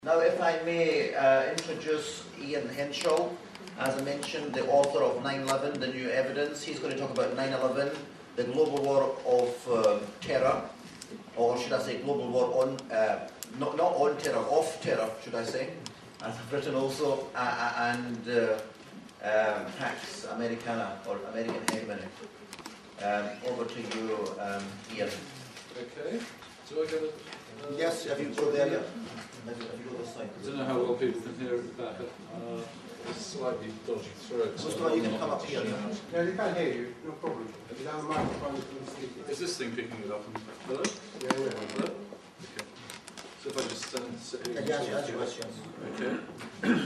Now, if I may introduce Ian Henshaw, as I mentioned, the author of 9/11, The New Evidence. He's going to talk about 9/11, the global war of terror, or should I say global war on, not on terror, off terror, should I say, as I've written also, and Pax Americana, or American hegemony. Over to you, Ian. Okay, do I get it? Yes, have you go there yet? Have you got this side? I don't know how well people can hear it back. It's slightly dodgy throat. Mustafa, you can come up here. No, they can't hear you, no problem. If you have a microphone, you can speak. Is this thing picking it up? Hello? Yeah, yeah. Hello? Okay. So if I just stand and sit here. Yes. Okay.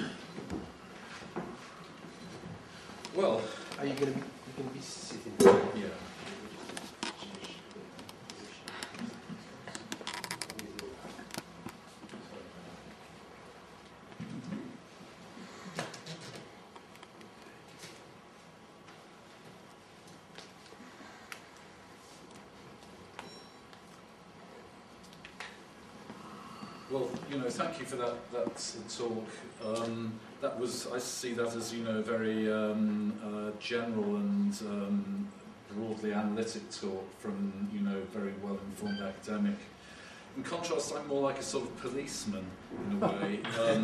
Well. Are you going to be sitting? Yeah. Well, thank you for that talk. That was, I see that as, very general and broadly analytic talk from, very well-informed academic. In contrast, I'm more like a sort of policeman in a way,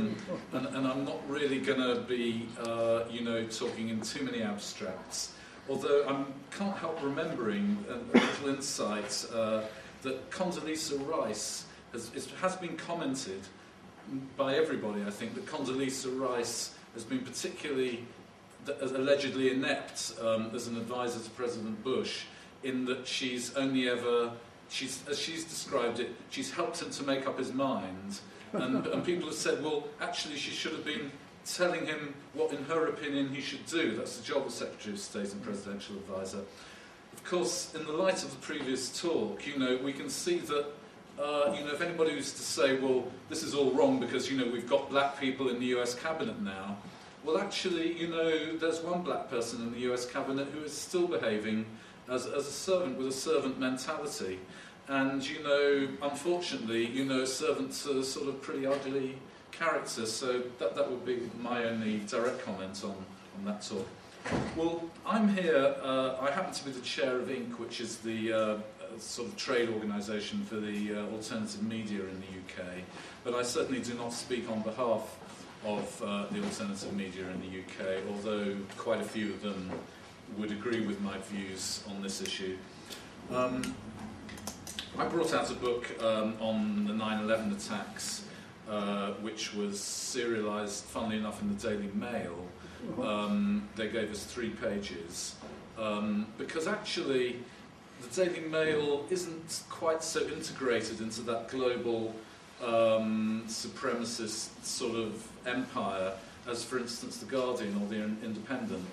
and I'm not really going to be, talking in too many abstracts. Although I can't help remembering a little insight that Condoleezza Rice it has been commented by everybody, I think, that Condoleezza Rice has been particularly allegedly inept as an advisor to President Bush, in that she's only ever, as she's described it, she's helped him to make up his mind. And people have said, well, actually she should have been telling him what, in her opinion, he should do. That's the job of Secretary of State and Presidential Advisor. Of course, in the light of the previous talk, we can see that if anybody was to say, well, this is all wrong because, we've got black people in the US cabinet now, well, actually, there's one black person in the US cabinet who is still behaving as a servant with a servant mentality. And, unfortunately, a servant's a sort of pretty ugly character. So that would be my only direct comment on that talk. Well, I'm here, I happen to be the chair of Inc., which is the sort of trade organisation for the alternative media in the UK, but I certainly do not speak on behalf of the alternative media in the UK, although quite a few of them would agree with my views on this issue. I brought out a book on the 9/11 attacks, which was serialised, funnily enough, in the Daily Mail. They gave us 3 pages, because actually the Daily Mail isn't quite so integrated into that global supremacist sort of empire as, for instance, The Guardian or The Independent.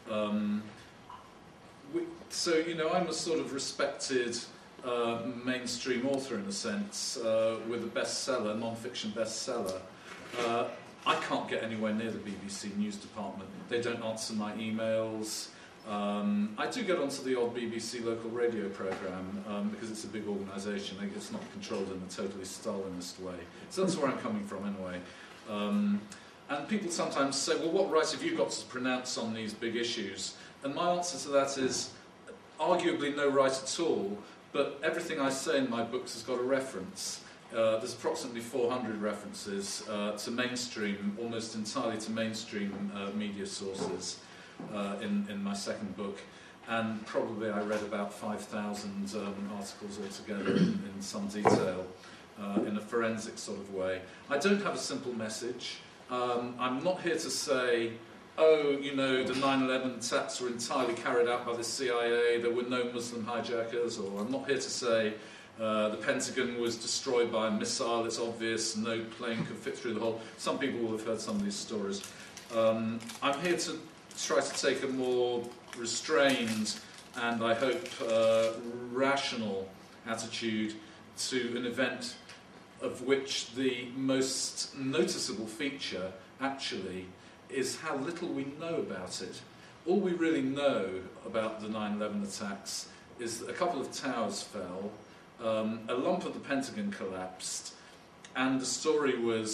So, I'm a sort of respected mainstream author in a sense, with a bestseller, non-fiction bestseller. I can't get anywhere near the BBC News Department. They don't answer my emails. I do get onto the odd BBC local radio programme because it's a big organisation. It's not controlled in a totally Stalinist way. So that's where I'm coming from anyway. And people sometimes say, well, what right have you got to pronounce on these big issues? And my answer to that is arguably no right at all, but everything I say in my books has got a reference. There's approximately 400 references to mainstream, almost entirely to mainstream media sources in my second book, and probably I read about 5,000 articles altogether in some detail, in a forensic sort of way. I don't have a simple message. I'm not here to say, oh, the 9/11 attacks were entirely carried out by the CIA, there were no Muslim hijackers, or I'm not here to say the Pentagon was destroyed by a missile, it's obvious, no plane could fit through the hole. Some people will have heard some of these stories. I'm here to try to take a more restrained and, I hope, rational attitude to an event of which the most noticeable feature, actually, is how little we know about it. All we really know about the 9/11 attacks is that a couple of towers fell, a lump of the Pentagon collapsed, and the story was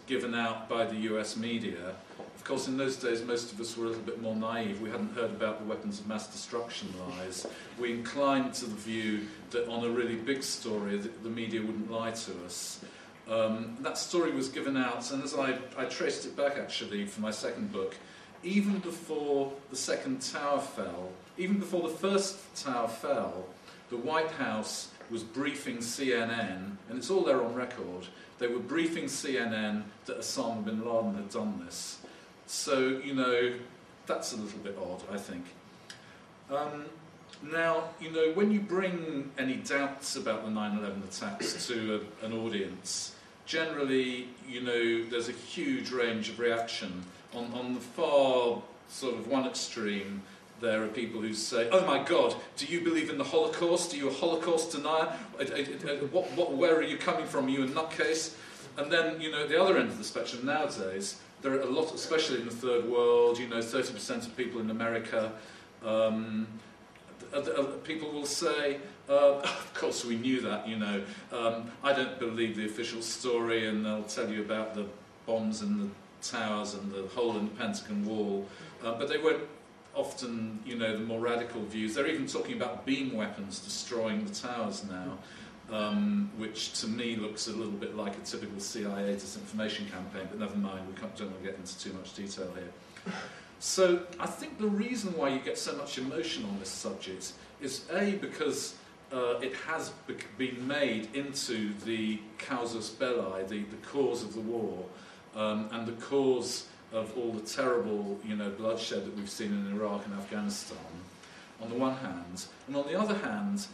given out by the US media. Of course, in those days, most of us were a little bit more naive. We hadn't heard about the weapons of mass destruction lies. We inclined to the view that on a really big story, the media wouldn't lie to us. That story was given out, and as I traced it back, actually, for my second book, even before the second tower fell, even before the first tower fell, the White House was briefing CNN, and it's all there on record. They were briefing CNN that Osama bin Laden had done this. So, you know, that's a little bit odd, I think. Now, you know, when you bring any doubts about the 9/11 attacks to an audience, generally, you know, there's a huge range of reaction. On the far sort of one extreme, there are people who say, "Oh my God, do you believe in the Holocaust? Are you a Holocaust denier? Where are you coming from? Are you a nutcase?" And then, you know, at the other end of the spectrum nowadays, there are a lot, especially in the third world, you know, 30% of people in America, people will say, of course we knew that, you know, I don't believe the official story, and they'll tell you about the bombs in the towers and the hole in the Pentagon wall, but they won't often, you know, the more radical views. They're even talking about beam weapons destroying the towers now, which to me looks a little bit like a typical CIA disinformation campaign, but never mind, we don't want to get into too much detail here. So I think the reason why you get so much emotion on this subject is A, because it has been made into the causus belli, the cause of the war, and the cause of all the terrible, you know, bloodshed that we've seen in Iraq and Afghanistan, on the one hand. And on the other hand,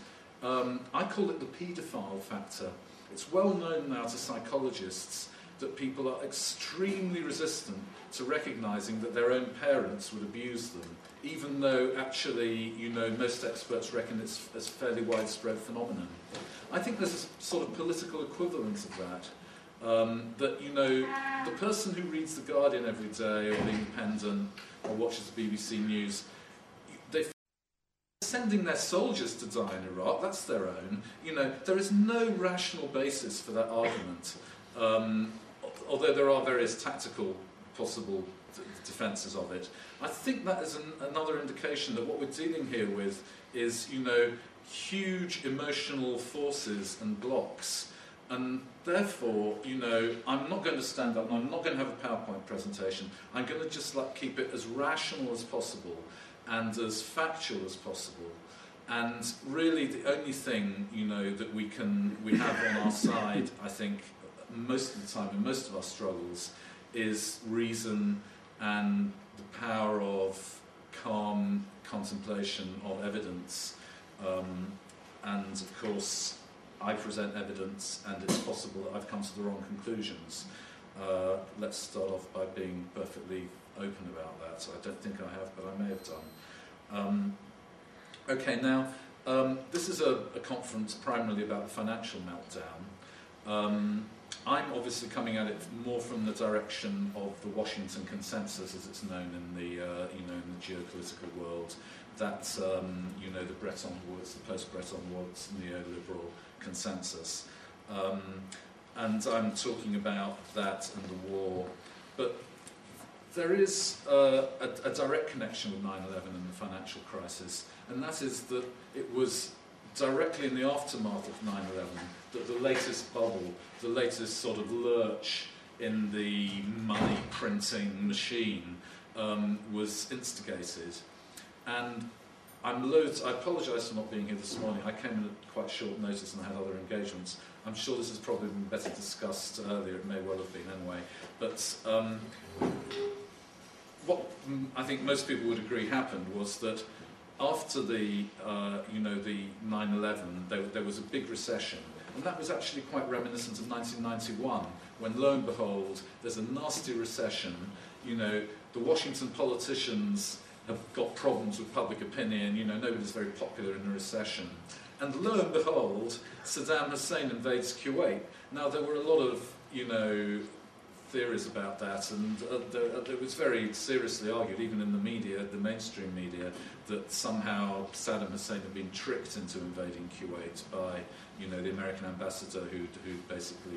I call it the paedophile factor. It's well known now to psychologists that people are extremely resistant to recognising that their own parents would abuse them, even though actually, you know, most experts reckon it's a fairly widespread phenomenon. I think there's a sort of political equivalent of that. That, you know, the person who reads The Guardian every day, or The Independent, or watches the BBC News, they're sending their soldiers to die in Iraq, that's their own. You know, there is no rational basis for that argument, although there are various tactical possible defences of it. I think that is another indication that what we're dealing here with is, you know, huge emotional forces and blocks. And therefore, you know, I'm not going to stand up and I'm not going to have a PowerPoint presentation. I'm going to just keep it as rational as possible and as factual as possible. And really the only thing, you know, that we have on our side, I think, most of the time in most of our struggles, is reason and the power of calm contemplation of evidence. And of course, I present evidence, and it's possible that I've come to the wrong conclusions. Let's start off by being perfectly open about that. So I don't think I have, but I may have done. Okay, now, this is a conference primarily about the financial meltdown. I'm obviously coming at it more from the direction of the Washington Consensus, as it's known in the, you know, in the geopolitical world. That's, you know, the Bretton Woods, the post-Bretton Woods neoliberal consensus. And I'm talking about that and the war. But there is a direct connection with 9/11 and the financial crisis, and that is that it was directly in the aftermath of 9/11 that the latest bubble, the latest sort of lurch in the money printing machine was instigated. And I apologise for not being here this morning. I came in at quite short notice and I had other engagements. I'm sure this has probably been better discussed earlier, it may well have been anyway. But what I think most people would agree happened was that after the, you know, the 9/11, there was a big recession. And that was actually quite reminiscent of 1991, when lo and behold, there's a nasty recession. You know, the Washington politicians have got problems with public opinion, you know, nobody's very popular in a recession. And lo and behold, Saddam Hussein invades Kuwait. Now, there were a lot of, you know, theories about that, and it was very seriously argued, even in the media, the mainstream media, that somehow Saddam Hussein had been tricked into invading Kuwait by, you know, the American ambassador who basically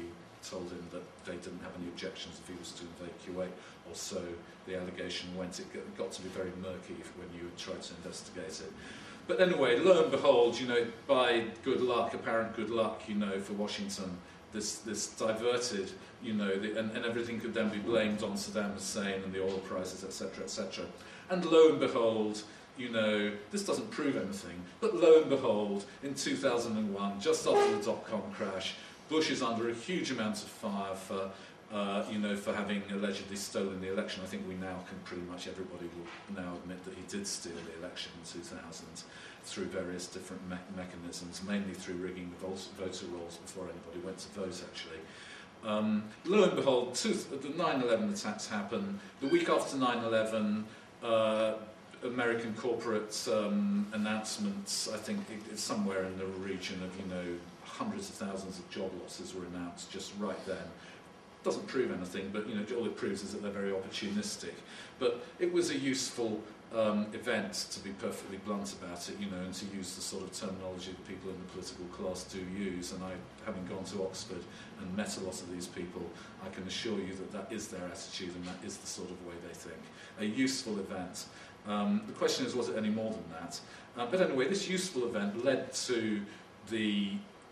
told him that they didn't have any objections if he was to evacuate, or so the allegation went. It got to be very murky when you tried to investigate it. But anyway, lo and behold, you know, by good luck, apparent good luck, you know, for Washington, this diverted, you know, and everything could then be blamed on Saddam Hussein and the oil prices, etc., etc. And lo and behold, you know, this doesn't prove anything, but lo and behold, in 2001, just after the dot-com crash, Bush is under a huge amount of fire for, you know, for having allegedly stolen the election. I think we now can pretty much, everybody will now admit that he did steal the election in 2000 through various different mechanisms, mainly through rigging the voter rolls before anybody went to vote, actually. Lo and behold, the 9/11 attacks happen. The week after 9/11, American corporate announcements, I think it's somewhere in the region of, you know, hundreds of thousands of job losses were announced just right then. Doesn't prove anything, but, you know, all it proves is that they're very opportunistic. But it was a useful event, to be perfectly blunt about it, you know, and to use the sort of terminology that people in the political class do use. And I, having gone to Oxford and met a lot of these people, I can assure you that that is their attitude and that is the sort of way they think. A useful event. The question is, was it any more than that? But anyway, this useful event led to the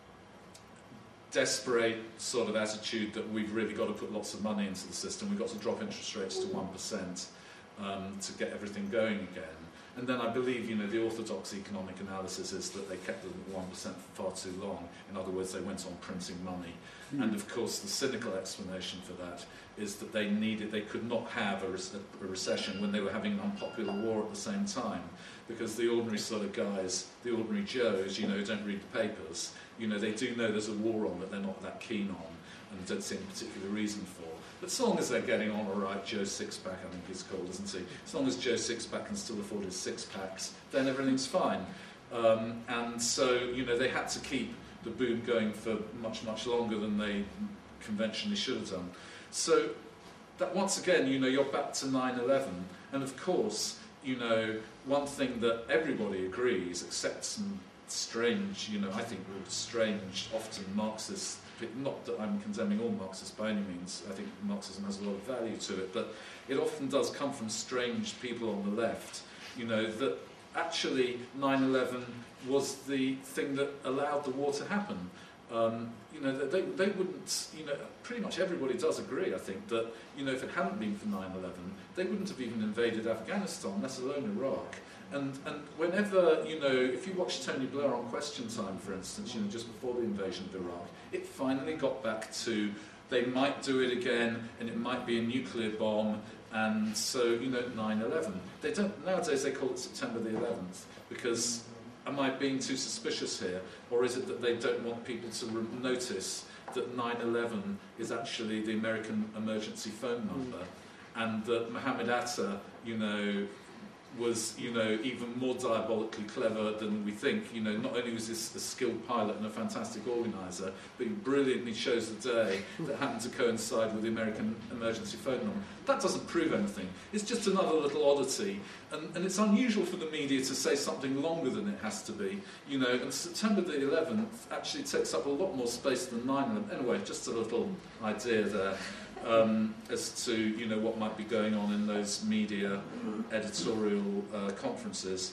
desperate sort of attitude that we've really got to put lots of money into the system. We've got to drop interest rates to 1% to get everything going again. And then I believe, you know, the orthodox economic analysis is that they kept them at 1% for far too long. In other words, they went on printing money. And of course, the cynical explanation for that is that they could not have a recession when they were having an unpopular war at the same time, because the ordinary sort of guys, the ordinary Joes, you know, who don't read the papers, you know, they do know there's a war on that they're not that keen on and don't see any particular reason for. But as long as they're getting on all right, Joe Sixpack, I think he's called, isn't he? As long as Joe Sixpack can still afford his six-packs, then everything's fine. And so, you know, they had to keep the boom going for much, much longer than they conventionally should have done. So that, once again, you know, you're back to 9/11, and of course, you know, one thing that everybody agrees, except some strange, you know, I think strange, often Marxist, not that I'm condemning all Marxists by any means, I think Marxism has a lot of value to it, but it often does come from strange people on the left, you know, that actually 9/11 was the thing that allowed the war to happen. You know, they wouldn't, you know, pretty much everybody does agree, I think, that, you know, if it hadn't been for 9/11, they wouldn't have even invaded Afghanistan, let alone Iraq. And whenever, you know, if you watch Tony Blair on Question Time, for instance, you know, just before the invasion of Iraq, it finally got back to they might do it again, and it might be a nuclear bomb, and so, you know, 9/11. They don't, nowadays they call it September the 11th, because, am I being too suspicious here, or is it that they don't want people to notice that 9/11 is actually the American emergency phone number, and that Mohammed Atta, you know, was, you know, even more diabolically clever than we think. You know, not only was this a skilled pilot and a fantastic organiser, but he brilliantly chose the day that happened to coincide with the American emergency phone number. That doesn't prove anything. It's just another little oddity, and it's unusual for the media to say something longer than it has to be. You know, and September the 11th actually takes up a lot more space than 9/11. Anyway, just a little idea there. As to, you know, what might be going on in those media editorial conferences.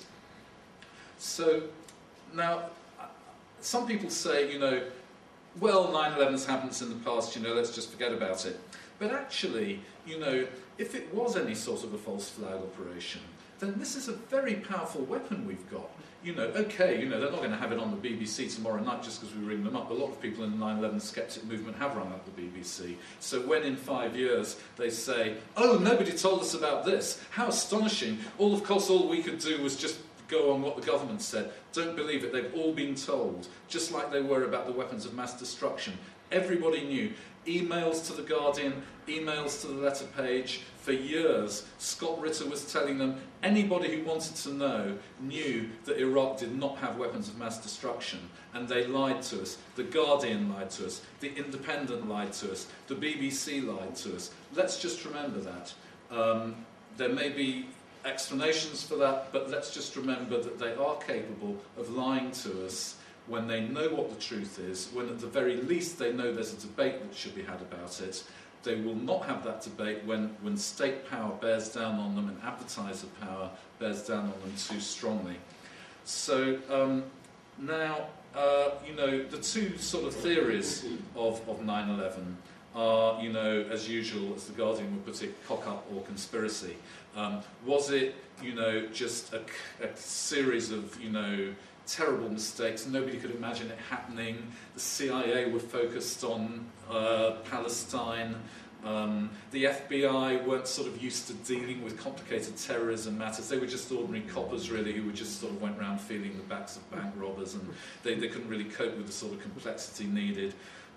So now, some people say, you know, well, 9/11's happened in the past, you know, let's just forget about it. But actually, you know, if it was any sort of a false flag operation, then this is a very powerful weapon we've got. You know, okay, you know, they're not going to have it on the BBC tomorrow night just because we ring them up. A lot of people in the 9/11 skeptic movement have rung up the BBC. So when in 5 years they say, oh, nobody told us about this, how astonishing. Of course, all we could do was just go on what the government said. Don't believe it, they've all been told, just like they were about the weapons of mass destruction. Everybody knew. Emails to The Guardian, emails to the letter page. For years, Scott Ritter was telling them anybody who wanted to know knew that Iraq did not have weapons of mass destruction, and they lied to us. The Guardian lied to us. The Independent lied to us. The BBC lied to us. Let's just remember that. There may be explanations for that, but let's just remember that they are capable of lying to us when they know what the truth is, when at the very least they know there's a debate that should be had about it. They will not have that debate when state power bears down on them and advertiser power bears down on them too strongly. So now, you know, the two sort of theories of 9/11 are, you know, as usual, as the Guardian would put it, cock-up or conspiracy. Was it, you know, just a series of, you know, terrible mistakes? Nobody could imagine it happening. The CIA were focused on Palestine. The FBI weren't sort of used to dealing with complicated terrorism matters. They were just ordinary coppers, really, who just sort of went around feeling the backs of bank robbers, and they couldn't really cope with the sort of complexity needed.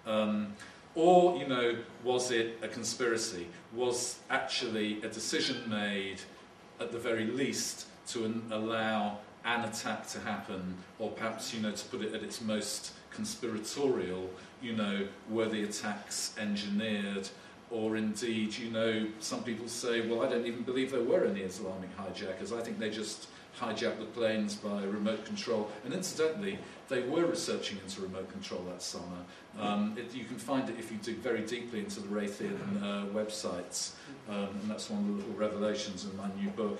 Or, you know, was it a conspiracy? Was actually a decision made, at the very least, to allow an attack to happen, or perhaps, you know, to put it at its most conspiratorial, you know, were the attacks engineered? Or indeed, you know, some people say, well, I don't even believe there were any Islamic hijackers. I think they just hijacked the planes by remote control. And incidentally, they were researching into remote control that summer. You can find it if you dig very deeply into the Raytheon websites. And that's one of the little revelations in my new book.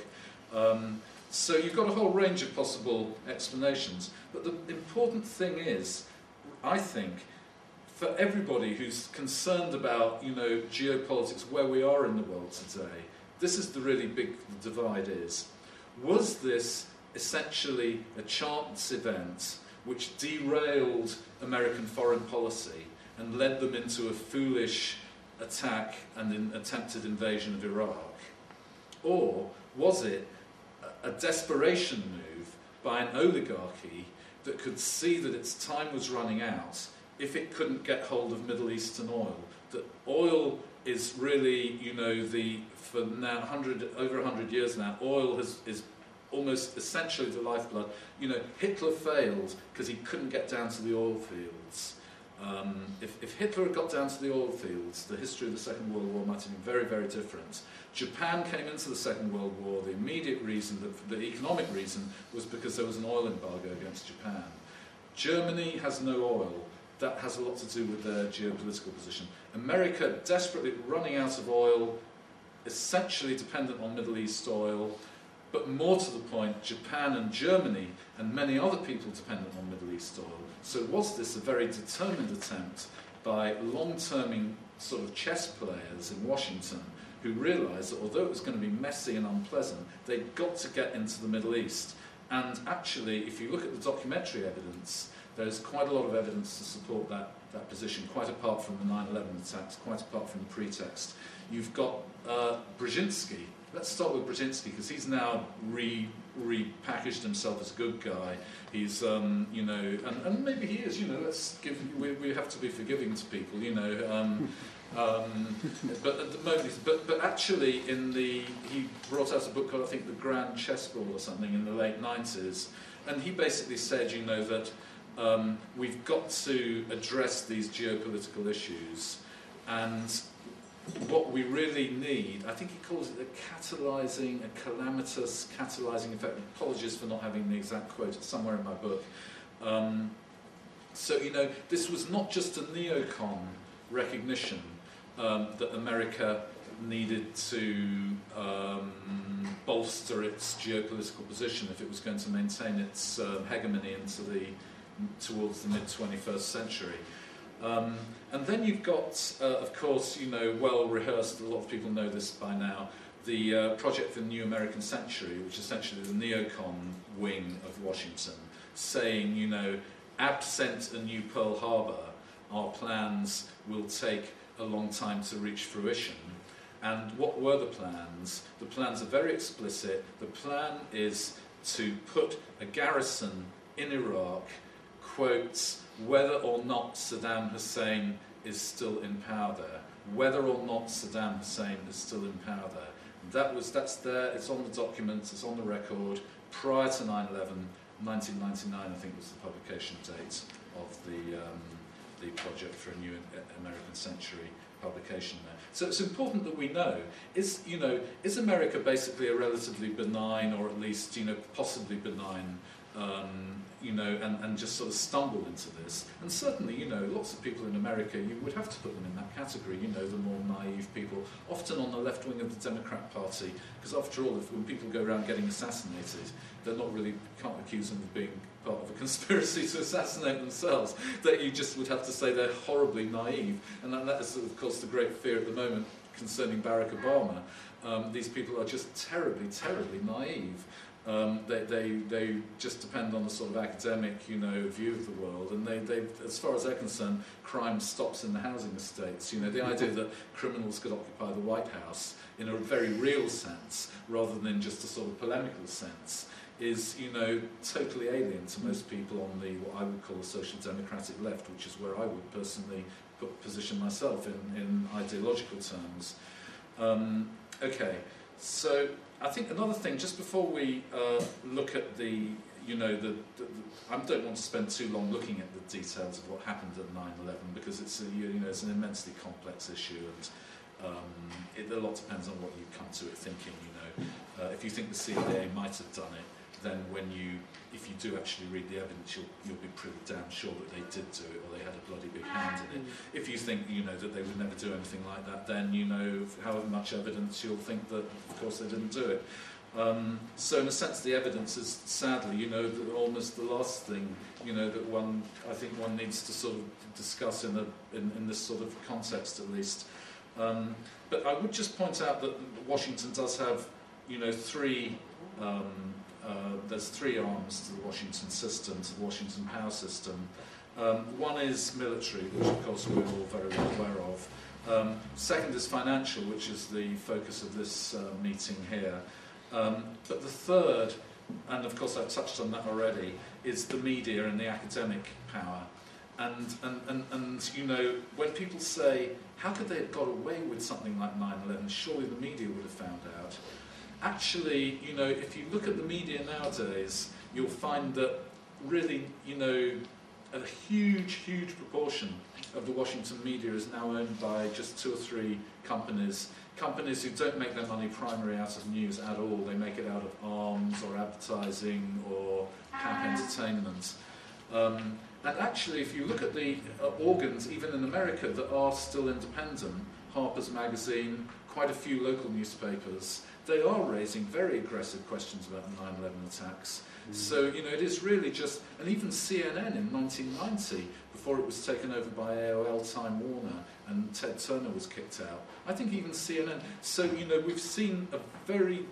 So you've got a whole range of possible explanations. But the important thing is, I think, for everybody who's concerned about, you know, geopolitics, where we are in the world today, this is the really big divide is. Was this essentially a chance event which derailed American foreign policy and led them into a foolish attack and an attempted invasion of Iraq? Or was it a desperation move by an oligarchy that could see that its time was running out if it couldn't get hold of Middle Eastern oil? That oil is really, you know, for now over 100 years now, oil is almost essentially the lifeblood. You know, Hitler failed because he couldn't get down to the oil fields. If Hitler had got down to the oil fields, the history of the Second World War might have been very, very different. Japan came into the Second World War, the immediate reason, the economic reason, was because there was an oil embargo against Japan. Germany has no oil. That has a lot to do with their geopolitical position. America desperately running out of oil, essentially dependent on Middle East oil, but more to the point, Japan and Germany and many other people dependent on Middle East oil. So was this a very determined attempt by long-terming sort of chess players in Washington who realised that although it was going to be messy and unpleasant, they'd got to get into the Middle East? And actually, if you look at the documentary evidence, there's quite a lot of evidence to support that position, quite apart from the 9/11 attacks, quite apart from the pretext. You've got Brzezinski. Let's start with Brzezinski, because he's now repackaged himself as a good guy. He's, you know, and maybe he is, you know, we have to be forgiving to people, you know. But at the moment, but actually, he brought out a book called, I think, The Grand Chessboard or something in the late 90s, and he basically said, you know, that we've got to address these geopolitical issues, and what we really need, I think he calls it a calamitous catalyzing effect. Apologies for not having the exact quote, it's somewhere in my book. So, you know, this was not just a neocon recognition that America needed to bolster its geopolitical position if it was going to maintain its hegemony towards the mid-21st century. And then you've got, of course, you know, well-rehearsed, a lot of people know this by now, the Project for the New American Century, which is essentially the neocon wing of Washington, saying, you know, absent a new Pearl Harbor, our plans will take a long time to reach fruition. And what were the plans? The plans are very explicit. The plan is to put a garrison in Iraq, quotes, whether or not Saddam Hussein is still in power there. Whether or not Saddam Hussein is still in power there. That's there, it's on the documents, it's on the record. Prior to 9/11, 1999, I think, was the publication date of the Project for a New American Century publication there. So it's important that we know, is America basically a relatively benign, or at least, you know, possibly benign you know, and just sort of stumble into this. And certainly, you know, lots of people in America, you would have to put them in that category, you know, the more naive people, often on the left wing of the Democrat Party, because after all, when people go around getting assassinated, they're not really, can't accuse them of being part of a conspiracy to assassinate themselves, that you just would have to say they're horribly naive. And that is, of course, the great fear at the moment concerning Barack Obama. These people are just terribly, terribly naive. They just depend on the sort of academic, you know, view of the world, and they, as far as they're concerned, crime stops in the housing estates. You know, the idea that criminals could occupy the White House in a very real sense, rather than just a sort of polemical sense, is, you know, totally alien to most people on the what I would call the social democratic left, which is where I would personally position myself in ideological terms. Okay, so I think another thing, just before we look at the, you know, I don't want to spend too long looking at the details of what happened at 9/11, because it's a, you know, it's an immensely complex issue, and a lot depends on what you come to it thinking. You know, if you think the CIA might have done it, then if you do actually read the evidence, you'll be pretty damn sure that they did do it, or they had a bloody big hand in it. If you think, you know, that they would never do anything like that, then, you know, however much evidence, you'll think that, of course, they didn't do it. So in a sense, the evidence is, sadly, you know, almost the last thing, you know, that I think one needs to sort of discuss in this sort of context, at least. But I would just point out that Washington does have, you know, there's three arms to the Washington system, to the Washington power system. One is military, which of course we're all very well aware of. Second is financial, which is the focus of this meeting here. But the third, and of course I've touched on that already, is the media and the academic power. And you know, when people say, how could they have got away with something like 9/11? Surely the media would have found out. Actually, you know, if you look at the media nowadays, you'll find that really, you know, a huge, huge proportion of the Washington media is now owned by just 2 or 3 companies who don't make their money primarily out of news at all. They make it out of arms or advertising or camp entertainment. And actually, if you look at the organs, even in America, that are still independent, Harper's Magazine, quite a few local newspapers, they are raising very aggressive questions about the 9/11 attacks. So, you know, it is really just, and even CNN in 1990, before it was taken over by AOL Time Warner and Ted Turner was kicked out, I think even CNN, so, you know, we've seen a very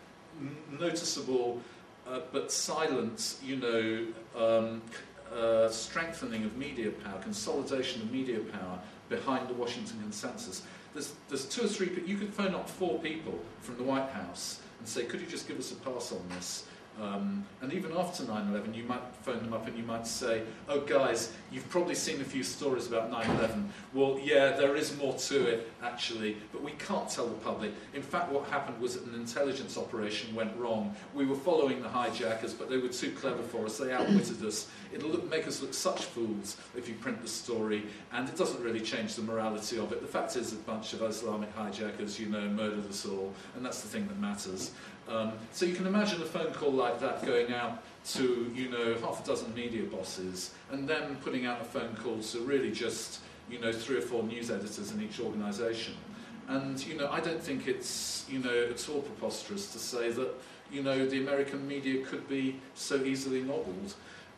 noticeable but silent, you know, strengthening of media power, consolidation of media power behind the Washington Consensus. There's 2 or 3 people, you could phone up 4 people from the White House and say, could you just give us a pass on this? And even after 9/11, you might phone them up and you might say, oh guys, you've probably seen a few stories about 9/11. Well, yeah, there is more to it, actually, but we can't tell the public. In fact, what happened was that an intelligence operation went wrong. We were following the hijackers, but they were too clever for us. They outwitted us. It'll make us look such fools if you print the story, and it doesn't really change the morality of it. The fact is, a bunch of Islamic hijackers, you know, murdered us all, and that's the thing that matters. So you can imagine a phone call like that going out to, you know, half a dozen media bosses, and then putting out a phone call to really just, you know, 3 or 4 news editors in each organisation. And, you know, I don't think it's, you know, at all preposterous to say that, you know, the American media could be so easily nobbled.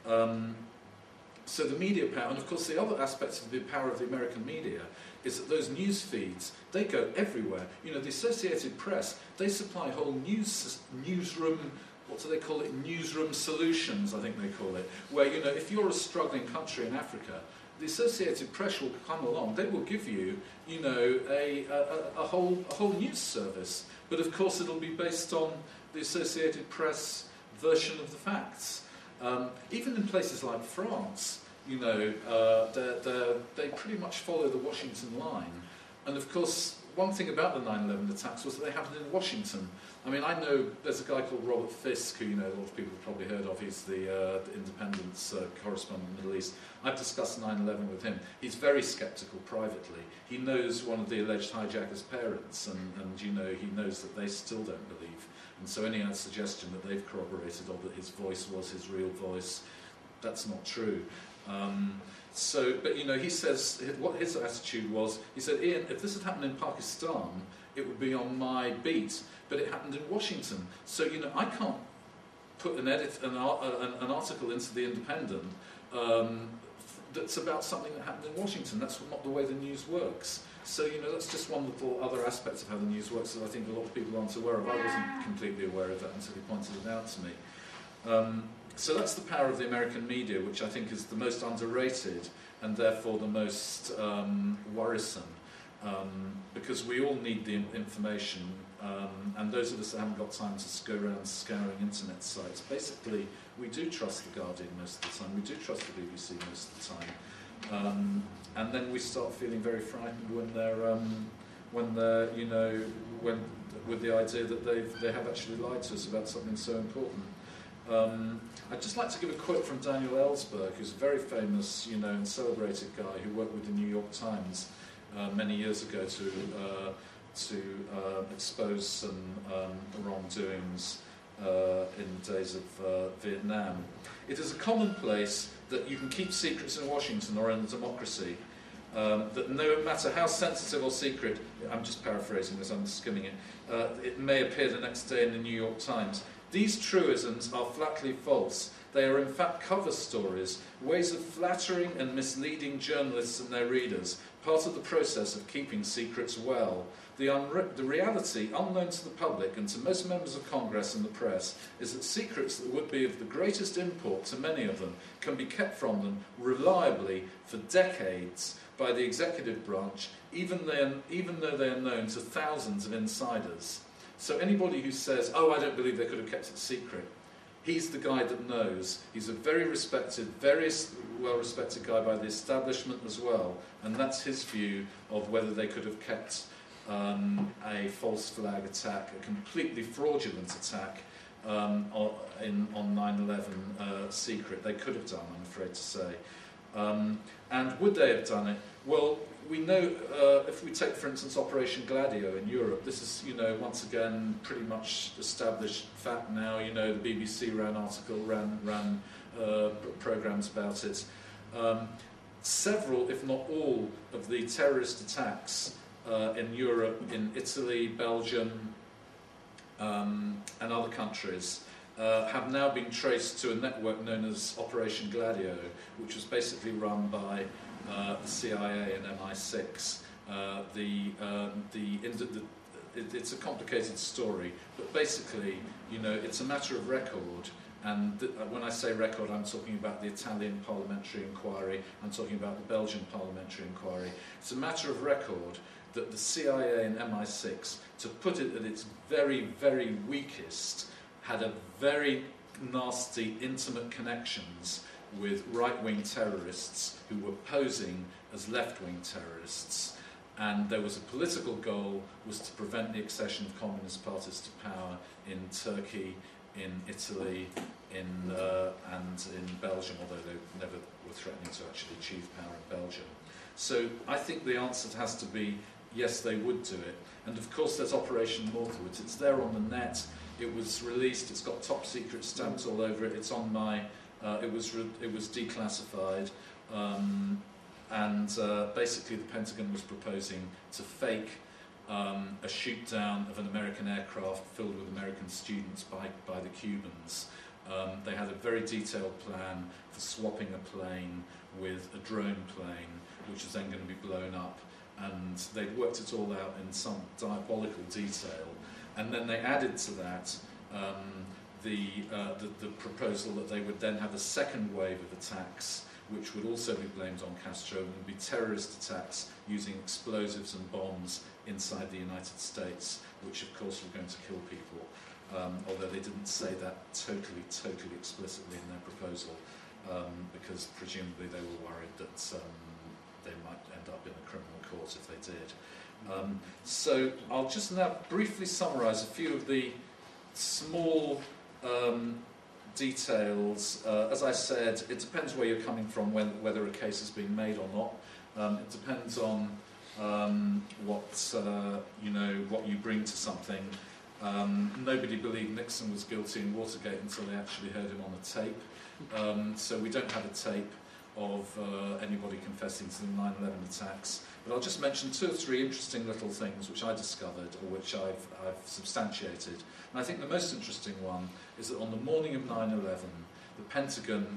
So the media power, and of course the other aspects of the power of the American media is that those news feeds, they go everywhere. You know, the Associated Press, they supply whole newsroom, what do they call it? Newsroom solutions, I think they call it. Where, you know, if you're a struggling country in Africa, the Associated Press will come along. They will give you, you know, a whole news service. But of course it'll be based on the Associated Press version of the facts. Even in places like France, you know, they pretty much follow the Washington line. And of course, one thing about the 9/11 attacks was that they happened in Washington. I mean, I know there's a guy called Robert Fisk, who, you know, a lot of people have probably heard of. He's the Independent's correspondent in the Middle East. I've discussed 9/11 with him. He's very sceptical privately. He knows one of the alleged hijackers' parents, and you know, he knows that they still don't believe. And so any suggestion that they've corroborated or that his voice was his real voice, that's not true. But you know, he says, what his attitude was, he said, Ian, if this had happened in Pakistan, it would be on my beat, but it happened in Washington. So, you know, I can't put an article into the Independent that's about something that happened in Washington. That's not the way the news works. So, you know, that's just one of the other aspects of how the news works that I think a lot of people aren't aware of. I wasn't completely aware of that until he pointed it out to me. So that's the power of the American media, which I think is the most underrated and therefore the most worrisome, because we all need the information, and those of us that haven't got time to go around scouring internet sites, basically we do trust the Guardian most of the time, we do trust the BBC most of the time, and then we start feeling very frightened when they're you know, with the idea that they have actually lied to us about something so important. I'd just like to give a quote from Daniel Ellsberg, who's a very famous, you know, and celebrated guy who worked with the New York Times many years ago to expose some wrongdoings in the days of Vietnam. It is a commonplace that you can keep secrets in Washington or in a democracy, that no matter how sensitive or secret, I'm just paraphrasing this, I'm skimming it, it may appear the next day in the New York Times. These truisms are flatly false. They are in fact cover stories, ways of flattering and misleading journalists and their readers, part of the process of keeping secrets well. The reality, unknown to the public and to most members of Congress and the press, is that secrets that would be of the greatest import to many of them can be kept from them reliably for decades by the executive branch, even though they are known to thousands of insiders. So anybody who says, oh, I don't believe they could have kept it secret, he's the guy that knows. He's a very respected, very well-respected guy by the establishment as well, and that's his view of whether they could have kept a false flag attack, a completely fraudulent attack on 9/11 secret. They could have done, I'm afraid to say. And would they have done it? Well, we know, if we take, for instance, Operation Gladio in Europe, this is, you know, once again, pretty much established fact now. You know, the BBC ran programmes about it. Several, if not all, of the terrorist attacks in Europe, in Italy, Belgium, and other countries, have now been traced to a network known as Operation Gladio, which was basically run by the CIA and MI6. It's a complicated story, but basically, you know, it's a matter of record. And when I say record, I'm talking about the Italian parliamentary inquiry, I'm talking about the Belgian parliamentary inquiry. It's a matter of record that the CIA and MI6, to put it at its very, very weakest, had a very nasty, intimate connections with right-wing terrorists who were posing as left-wing terrorists. And there was a political goal, was to prevent the accession of communist parties to power in Turkey, in Italy, and in Belgium, although they never were threatening to actually achieve power in Belgium. So I think the answer has to be, yes, they would do it. And of course there's Operation Northwoods. It's there on the net. It was released. It's got top secret stamps all over it. It's on my. It was declassified, and basically the Pentagon was proposing to fake a shoot down of an American aircraft filled with American students by the Cubans. They had a very detailed plan for swapping a plane with a drone plane, which was then going to be blown up, and they'd worked it all out in some diabolical detail. And then they added to that the proposal that they would then have a second wave of attacks, which would also be blamed on Castro, and would be terrorist attacks using explosives and bombs inside the United States, which of course were going to kill people, although they didn't say that totally explicitly in their proposal, because presumably they were worried that they might end up in a criminal court if they did. So I'll just now briefly summarise a few of the small details. As I said, it depends where you're coming from, whether a case is being made or not. It depends on what you bring to something. Nobody believed Nixon was guilty in Watergate until they actually heard him on a tape. So we don't have a tape of anybody confessing to the 9/11 attacks. But I'll just mention 2 or 3 interesting little things which I discovered or which I've substantiated. And I think the most interesting one is that on the morning of 9/11, the Pentagon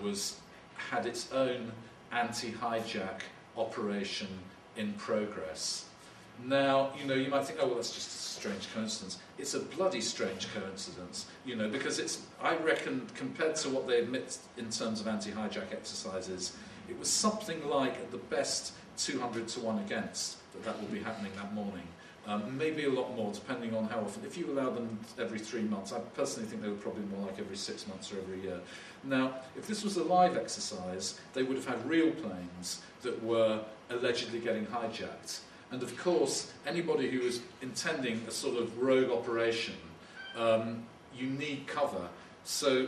had its own anti-hijack operation in progress. Now, you might think, oh, well, that's just a strange coincidence. It's a bloody strange coincidence, because I reckon, compared to what they admit in terms of anti-hijack exercises, it was something like, at the best, 200 to 1 against that will be happening that morning. Maybe a lot more, depending on how often. If you allow them every 3 months, I personally think they were probably more like every 6 months or every year. Now, if this was a live exercise, they would have had real planes that were allegedly getting hijacked. And of course, anybody who was intending a sort of rogue operation, you need cover. So,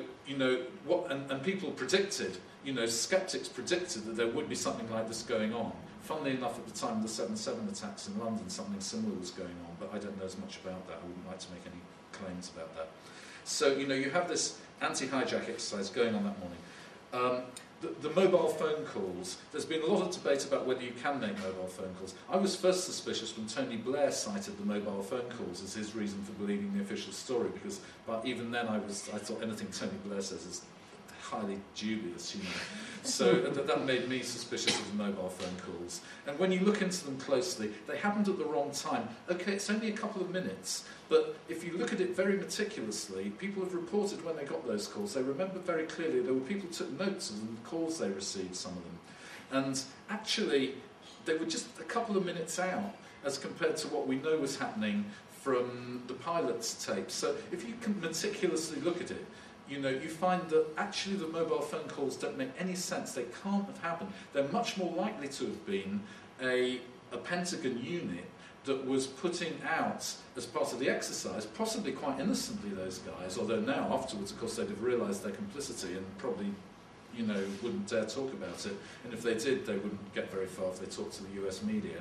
and people predicted, skeptics predicted that there would be something like this going on. Funnily enough, at the time of the 7/7 attacks in London, something similar was going on, but I don't know as much about that. I wouldn't like to make any claims about that. So, you have this anti-hijack exercise going on that morning. The mobile phone calls, there's been a lot of debate about whether you can make mobile phone calls. I was first suspicious when Tony Blair cited the mobile phone calls as his reason for believing the official story, because even then I thought anything Tony Blair says is highly dubious, So that made me suspicious of the mobile phone calls. And when you look into them closely, they happened at the wrong time. Okay, it's only a couple of minutes, but if you look at it very meticulously, people have reported when they got those calls. They remember very clearly there were people who took notes of the calls they received, some of them. And actually, they were just a couple of minutes out as compared to what we know was happening from the pilot's tape. So if you can meticulously look at it, you find that actually the mobile phone calls don't make any sense. They can't have happened. They're much more likely to have been a Pentagon unit that was putting out, as part of the exercise, possibly quite innocently, those guys, although now, afterwards, of course, they'd have realised their complicity and probably, wouldn't dare talk about it. And if they did, they wouldn't get very far if they talked to the US media.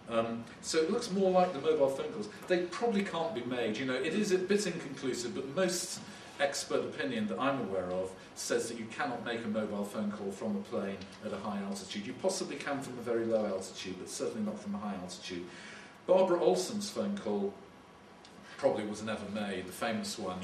So it looks more like the mobile phone calls. They probably can't be made. It is a bit inconclusive, but most expert opinion that I'm aware of says that you cannot make a mobile phone call from a plane at a high altitude. You possibly can from a very low altitude, but certainly not from a high altitude. Barbara Olson's phone call probably was never made, the famous one,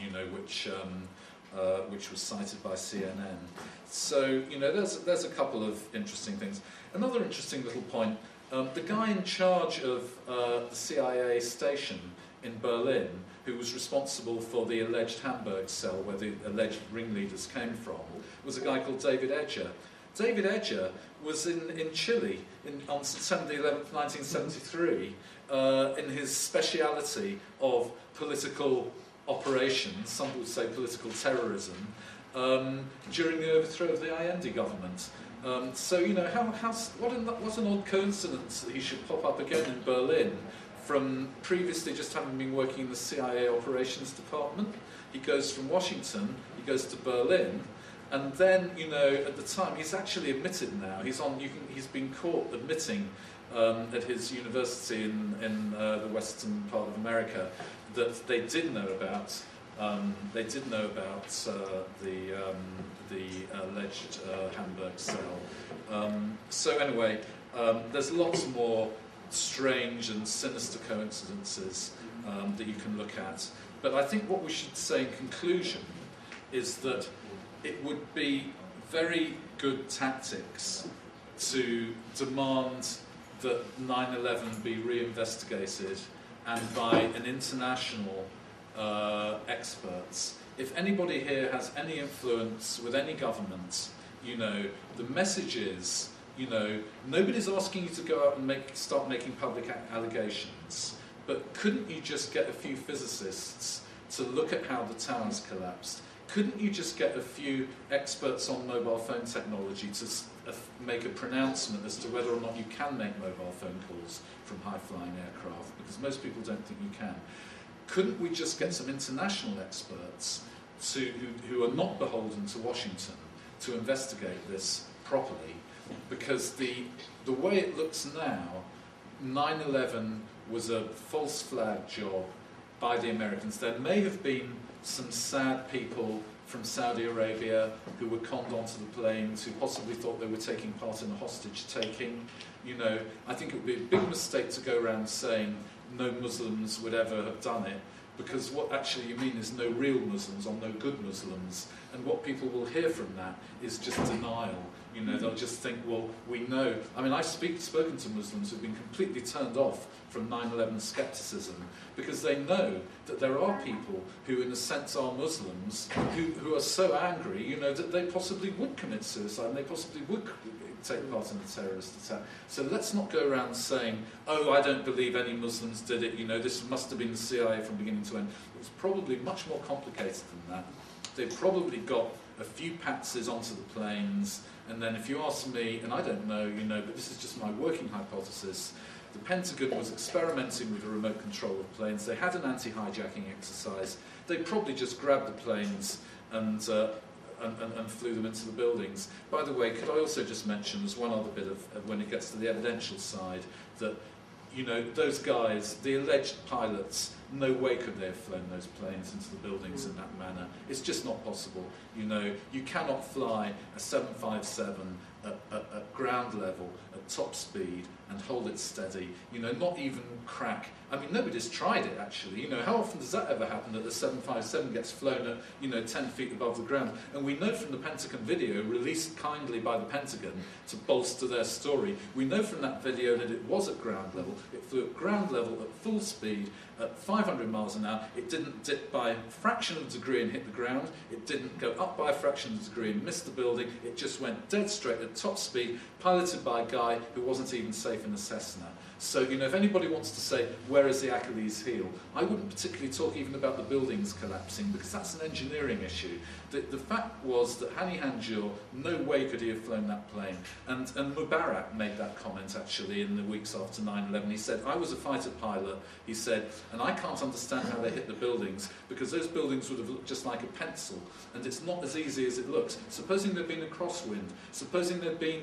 which was cited by CNN. So, there's a couple of interesting things. Another interesting little point, the guy in charge of the CIA station in Berlin, who was responsible for the alleged Hamburg cell where the alleged ringleaders came from, was a guy called David Edger. David Edger was in Chile on September 11th, 1973, in his speciality of political operations, some would say political terrorism, during the overthrow of the Allende government. So, what an odd coincidence that he should pop up again in Berlin, from previously just having been working in the CIA operations department. He goes from Washington, he goes to Berlin, and then, at the time, he's actually admitted now, he's been caught admitting at his university in the western part of America that they did know about the alleged Hamburg cell. So anyway, there's lots more strange and sinister coincidences that you can look at. But I think what we should say in conclusion is that it would be very good tactics to demand that 9/11 be reinvestigated, and by an international experts. If anybody here has any influence with any government, the message is, nobody's asking you to go out and start making public allegations, but couldn't you just get a few physicists to look at how the towers collapsed, couldn't you just get a few experts on mobile phone technology to make a pronouncement as to whether or not you can make mobile phone calls from high-flying aircraft? Because most people don't think you can. Couldn't we just get some international experts who are not beholden to Washington to investigate this properly? Because the way it looks now, 9/11 was a false flag job by the Americans. There may have been some sad people from Saudi Arabia who were conned onto the planes, who possibly thought they were taking part in a hostage taking. You know, I think it would be a big mistake to go around saying no Muslims would ever have done it, because what actually you mean is no real Muslims or no good Muslims, and what people will hear from that is just denial. You know, they'll just think, well, we know. I mean, I've spoken to Muslims who've been completely turned off from 9/11 skepticism, because they know that there are people who, in a sense, are Muslims who are so angry, you know, that they possibly would commit suicide and they possibly would take part in a terrorist attack. So let's not go around saying, oh, I don't believe any Muslims did it, you know, this must have been the CIA from beginning to end. It's probably much more complicated than that. They've probably got a few patsies onto the planes, and then if you ask me, and I don't know, you know, but this is just my working hypothesis, the Pentagon was experimenting with the remote control of planes. They had an anti-hijacking exercise. They probably just grabbed the planes and flew them into the buildings. By the way, could I also just mention, there's one other bit of when it gets to the evidential side, that, you know, those guys, the alleged pilots, no way could they have flown those planes into the buildings in that manner. It's just not possible. You know, you cannot fly a 757 at ground level, at top speed, and hold it steady. You know, not even crack. I mean, nobody's tried it, actually. You know, how often does that ever happen, that the 757 gets flown at, you know, 10 feet above the ground? And we know from the Pentagon video, released kindly by the Pentagon to bolster their story, we know from that video that it was at ground level. It flew at ground level at full speed, at 500 miles an hour. It didn't dip by a fraction of a degree and hit the ground. It didn't go up by a fraction of a degree and miss the building. It just went dead straight at top speed, piloted by a guy who wasn't even safe in a Cessna. So, you know, if anybody wants to say, where is the Achilles heel, I wouldn't particularly talk even about the buildings collapsing, because that's an engineering issue. The fact was that Hani Hanjour, no way could he have flown that plane. And Mubarak made that comment, actually, in the weeks after 9/11. He said, I was a fighter pilot, he said, and I can't understand how they hit the buildings, because those buildings would have looked just like a pencil, and it's not as easy as it looks. Supposing there'd been a crosswind, supposing there'd been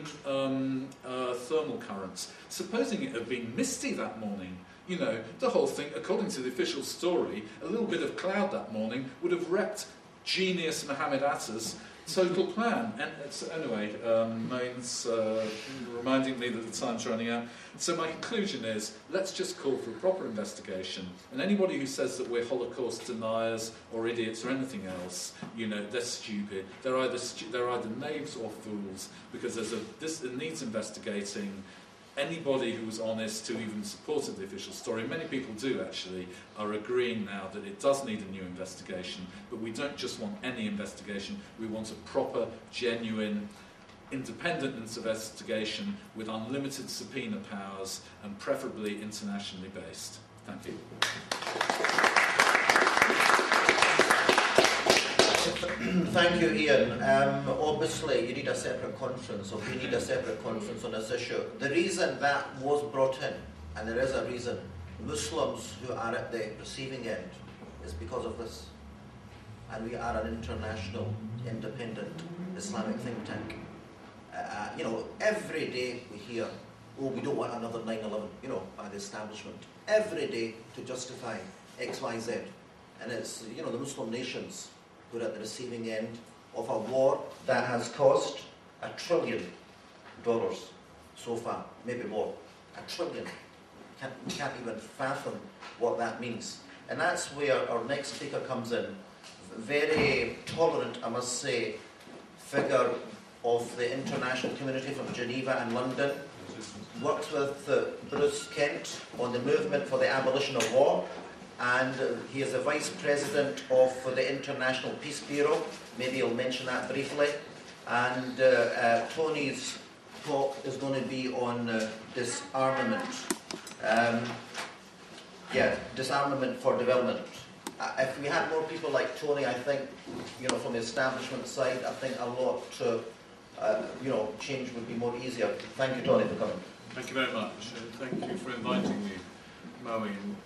thermal currents, supposing it had been misty that morning, you know, the whole thing, according to the official story, a little bit of cloud that morning would have wrecked genius Mohammed Atta's total plan. And anyway, Main's reminding me that the time's running out. So my conclusion is, let's just call for a proper investigation. And anybody who says that we're Holocaust deniers or idiots or anything else, you know, they're stupid. They're either knaves or fools, because it needs investigating. Anybody who was honest, who even supported the official story, many people do actually, are agreeing now that it does need a new investigation, but we don't just want any investigation, we want a proper, genuine, independent investigation with unlimited subpoena powers and preferably internationally based. Thank you. Thank you, Ian. Obviously, you need a separate conference, or we need a separate conference on this issue. The reason that was brought in, and there is a reason, Muslims who are at the receiving end, is because of this. And we are an international, independent Islamic think tank. You know, every day we hear, oh, we don't want another 9/11, you know, by the establishment. Every day to justify X, Y, Z. And it's, you know, the Muslim nations who are at the receiving end of a war that has cost $1 trillion so far, maybe more. $1 trillion. We can't even fathom what that means. And that's where our next speaker comes in. Very tolerant, I must say, figure of the international community from Geneva and London. Worked with Bruce Kent on the movement for the abolition of war. And he is the Vice President of the International Peace Bureau. Maybe he'll mention that briefly. And Tony's talk is going to be on disarmament. Disarmament for development. if we had more people like Tony, I think, you know, from the establishment side, I think a lot, you know, change would be more easier. Thank you, Tony, for coming. Thank you very much. Thank you for inviting me, Moeen.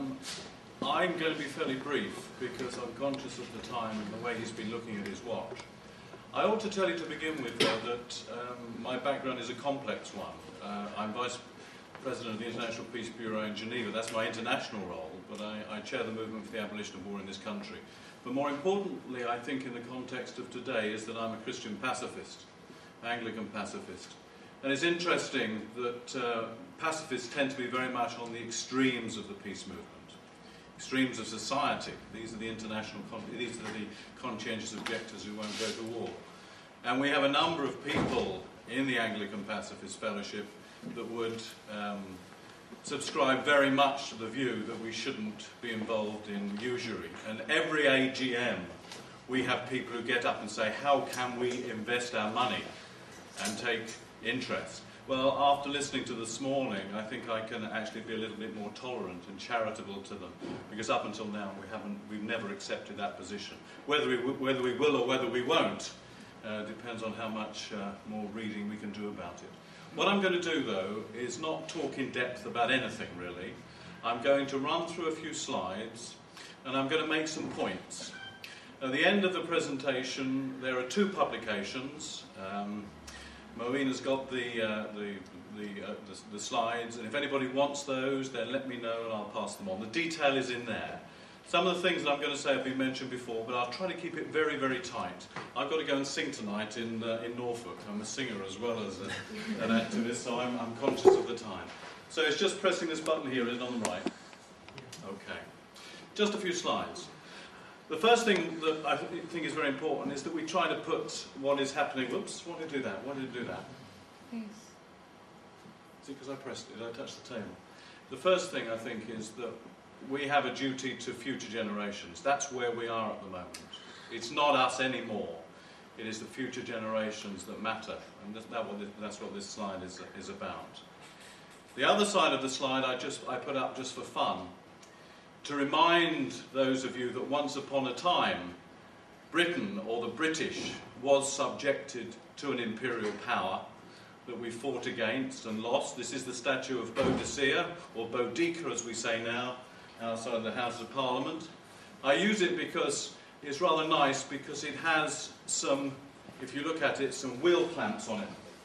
I'm going to be fairly brief because I'm conscious of the time and the way he's been looking at his watch. I ought to tell you to begin with, though, that my background is a complex one. I'm Vice President of the International Peace Bureau in Geneva. That's my international role, but I chair the movement for the abolition of war in this country. But more importantly, I think in the context of today, is that I'm a Christian pacifist, Anglican pacifist. And it's interesting that pacifists tend to be very much on the extremes of the peace movement, extremes of society. These are the these are the conscientious objectors who won't go to war. And we have a number of people in the Anglican Pacifist Fellowship that would subscribe very much to the view that we shouldn't be involved in usury. And every AGM, we have people who get up and say, how can we invest our money and take interest? Well, after listening to this morning, I think I can actually be a little bit more tolerant and charitable to them, because up until now we've never accepted that position. Whether we will or whether we won't depends on how much more reading we can do about it. What I'm going to do, though, is not talk in depth about anything really. I'm going to run through a few slides, and I'm going to make some points. At the end of the presentation, there are two publications. Moeen has got the slides, and if anybody wants those, then let me know and I'll pass them on. The detail is in there. Some of the things that I'm going to say have been mentioned before, but I'll try to keep it very, very tight. I've got to go and sing tonight in Norfolk. I'm a singer as well as an activist, so I'm conscious of the time. So it's just pressing this button here, is it on the right? Okay. Just a few slides. The first thing that I think is very important is that we try to put what is happening. Whoops, why did I do that? Why did I do that? Yes. Is it because I pressed it? Did I touch the table? The first thing I think is that we have a duty to future generations. That's where we are at the moment. It's not us anymore. It is the future generations that matter. And that's what this slide is about. The other side of the slide I put up just for fun, to remind those of you that once upon a time, Britain, or the British, was subjected to an imperial power that we fought against and lost. This is the statue of Boadicea, or Boudica as we say now, outside the House of Parliament. I use it because it's rather nice, because it has some, if you look at it, some wheel clamps on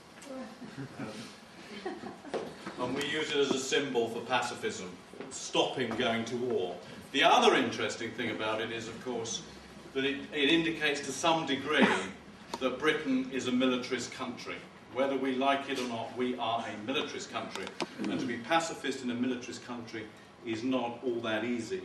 it. And we use it as a symbol for pacifism, stopping going to war. The other interesting thing about it is, of course, that it indicates to some degree that Britain is a militarist country. Whether we like it or not, we are a militarist country. And to be pacifist in a militarist country is not all that easy.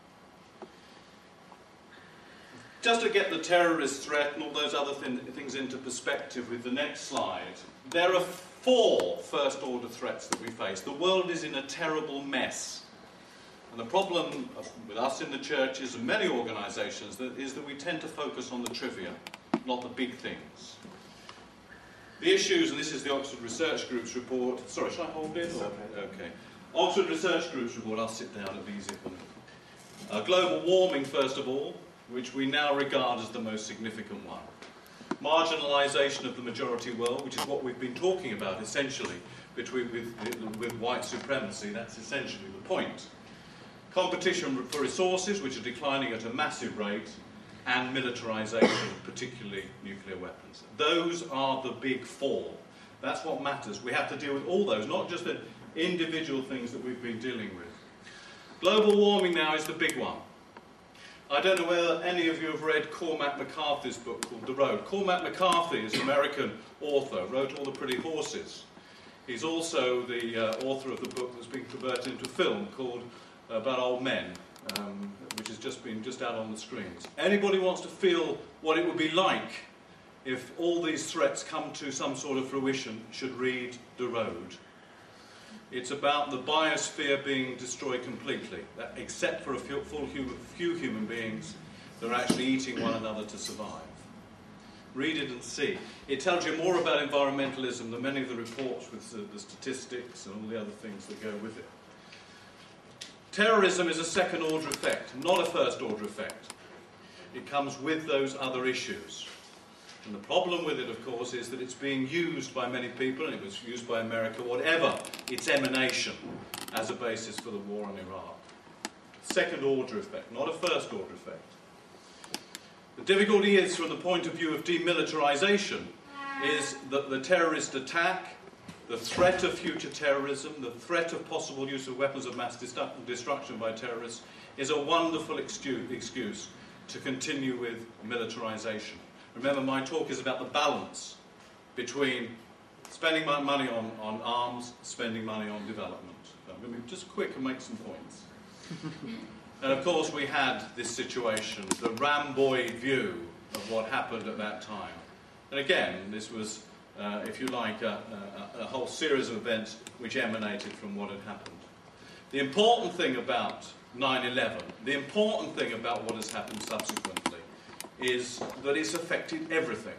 Just to get the terrorist threat and all those other things into perspective with the next slide, there are 4 first-order threats that we face. The world is in a terrible mess. And the problem with us in the churches and many organisations is that we tend to focus on the trivia, not the big things. The issues, and this is the Oxford Research Group's report. Sorry, should I hold it? Okay. Oxford Research Group's report, I'll sit down, it'll be easier for me. Global warming, first of all, which we now regard as the most significant one. Marginalisation of the majority world, which is what we've been talking about essentially with white supremacy. That's essentially the point. Competition for resources, which are declining at a massive rate, and militarisation, particularly nuclear weapons. Those are the big 4. That's what matters. We have to deal with all those, not just the individual things that we've been dealing with. Global warming now is the big one. I don't know whether any of you have read Cormac McCarthy's book called The Road. Cormac McCarthy is an American author, wrote All the Pretty Horses. He's also the author of the book that's been converted into a film called About Old Men, which has just out on the screens. Anybody wants to feel what it would be like if all these threats come to some sort of fruition should read The Road. It's about the biosphere being destroyed completely, except for a few human beings that are actually eating one another to survive. Read it and see. It tells you more about environmentalism than many of the reports with the statistics and all the other things that go with it. Terrorism is a second-order effect, not a first-order effect. It comes with those other issues. And the problem with it, of course, is that it's being used by many people, and it was used by America, whatever its emanation, as a basis for the war in Iraq. Second-order effect, not a first-order effect. The difficulty is, from the point of view of demilitarization, is that the terrorist attack, the threat of future terrorism, the threat of possible use of weapons of mass destruction by terrorists, is a wonderful excuse to continue with militarization. Remember, my talk is about the balance between spending money on arms, spending money on development. I'm going to be just quick and make some points. And of course we had this situation, the rhomboid view of what happened at that time. And again, this was, if you like, a whole series of events which emanated from what had happened. The important thing about 9/11, the important thing about what has happened subsequently, is that it's affected everything.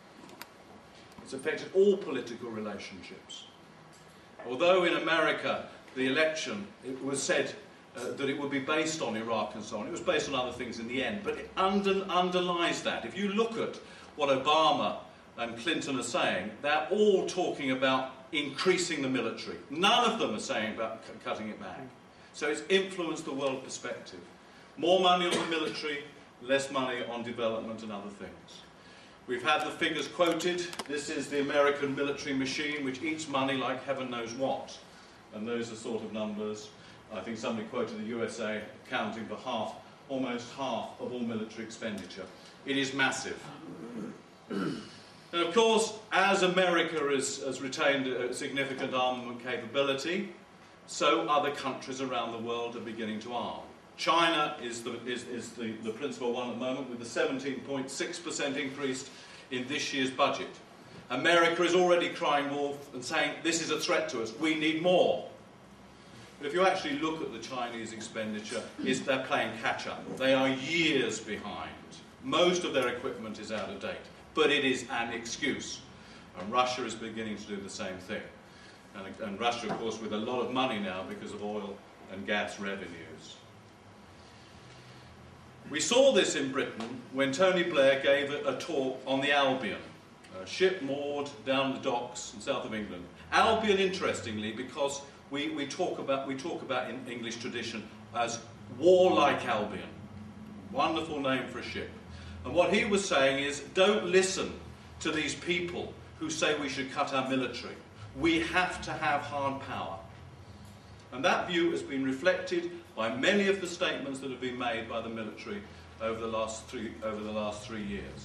It's affected all political relationships. Although in America, the election, it was said that it would be based on Iraq and so on. It was based on other things in the end, but it underlies that. If you look at what Obama and Clinton are saying, they're all talking about increasing the military. None of them are saying about cutting it back. So it's influenced the world perspective. More money on the military, less money on development and other things. We've had the figures quoted. This is the American military machine, which eats money like heaven knows what. And those are sort of numbers. I think somebody quoted the USA accounting for almost half of all military expenditure. It is massive. And of course, as America has retained a significant armament capability, so other countries around the world are beginning to arm. China is the principal one at the moment, with a 17.6% increase in this year's budget. America is already crying wolf and saying, this is a threat to us, we need more. But if you actually look at the Chinese expenditure, they're playing catch-up. They are years behind. Most of their equipment is out of date. But it is an excuse. And Russia is beginning to do the same thing. And Russia, of course, with a lot of money now because of oil and gas revenues. We saw this in Britain when Tony Blair gave a talk on the Albion, a ship moored down the docks in south of England. Albion, interestingly, because we talk about in English tradition as warlike Albion. Wonderful name for a ship. And what he was saying is, don't listen to these people who say we should cut our military. We have to have hard power. And that view has been reflected by many of the statements that have been made by the military over the last 3 years.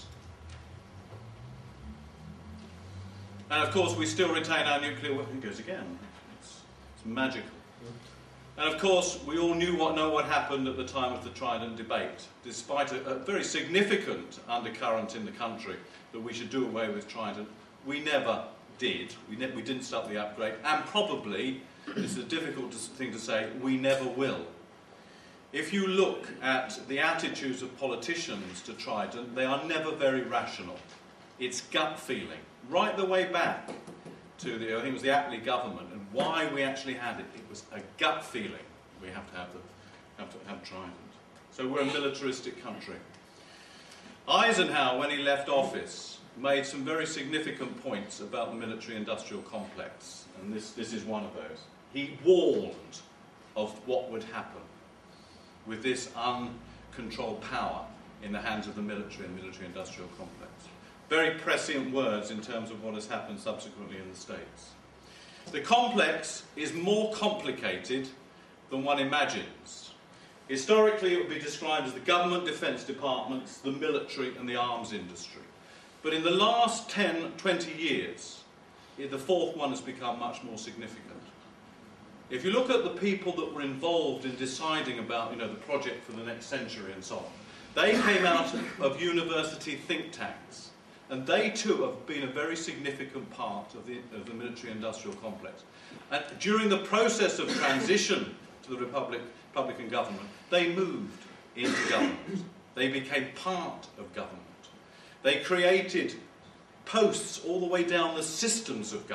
And of course, we still retain our nuclear weapon. It goes again. It's magical. And of course, we all know what happened at the time of the Trident debate. Despite a very significant undercurrent in the country that we should do away with Trident, we never did. We didn't stop the upgrade. And probably, this is a difficult thing to say, we never will. If you look at the attitudes of politicians to Trident, they are never very rational. It's gut feeling. Right the way back to I think it was the Attlee government, and why we actually had it. It was a gut feeling. We have to have Trident. So we're a militaristic country. Eisenhower, when he left office, made some very significant points about the military-industrial complex, and this is one of those. He warned of what would happen with this uncontrolled power in the hands of the military and military-industrial complex. Very prescient words in terms of what has happened subsequently in the States. The complex is more complicated than one imagines. Historically, it would be described as the government defence departments, the military and the arms industry. But in the last 10, 20 years, the fourth one has become much more significant. If you look at the people that were involved in deciding about the project for the next century and so on, they came out of university think tanks. And they too have been a very significant part of the military-industrial complex. And during the process of transition to the Republican government, they moved into government. They became part of government. They created posts all the way down the systems of government.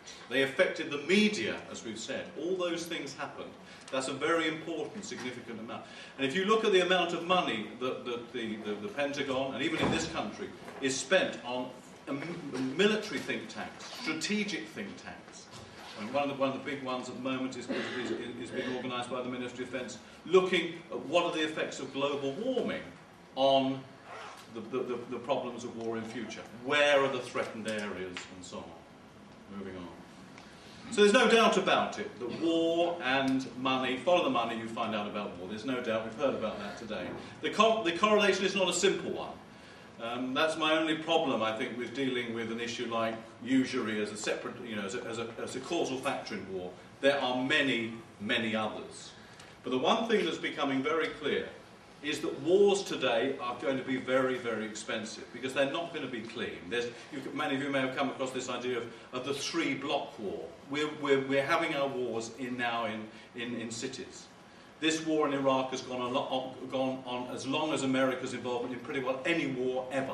They affected the media, as we've said. All those things happened. That's a very important, significant amount. And if you look at the amount of money that the Pentagon, and even in this country, is spent on military think tanks, strategic think tanks. And one of the big ones at the moment is being organised by the Ministry of Defence, looking at what are the effects of global warming on the problems of war in future. Where are the threatened areas and so on. Moving on. So there's no doubt about it that war and money, follow the money, you find out about war. There's no doubt, we've heard about that today. The correlation is not a simple one. That's my only problem, I think, with dealing with an issue like usury as a separate, as a causal factor in war. There are many, many others. But the one thing that's becoming very clear is that wars today are going to be very, very expensive because they're not going to be clean. Many of you may have come across this idea of the three-block war. We're having our wars now in cities. This war in Iraq has gone on as long as America's involvement in pretty well any war ever.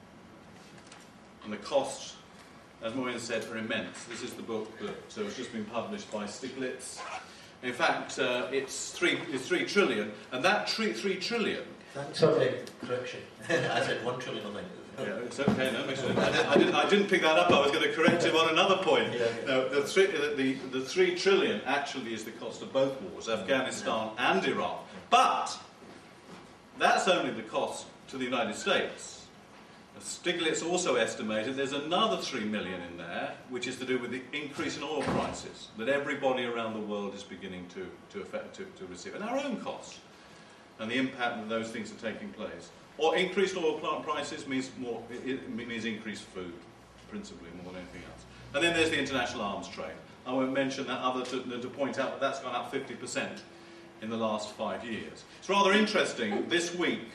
And the costs, as Maureen said, are immense. This is the book that has just been published by Stiglitz. In fact, it's 3 trillion, and that 3 trillion... Thanks for the correction. I said 1 trillion, I think. Yeah, it's okay, no, I didn't pick that up, I was going to correct him on another point. Yeah. No, the 3 trillion actually is the cost of both wars, Afghanistan and Iraq. But that's only the cost to the United States. Stiglitz also estimated there's another 3 million in there, which is to do with the increase in oil prices that everybody around the world is beginning to receive, and our own costs, and the impact that those things are taking place. Or increased oil plant prices means means increased food, principally, more than anything else. And then there's the international arms trade. I won't mention that other than to point out that that's gone up 50% in the last 5 years. It's rather interesting. This week,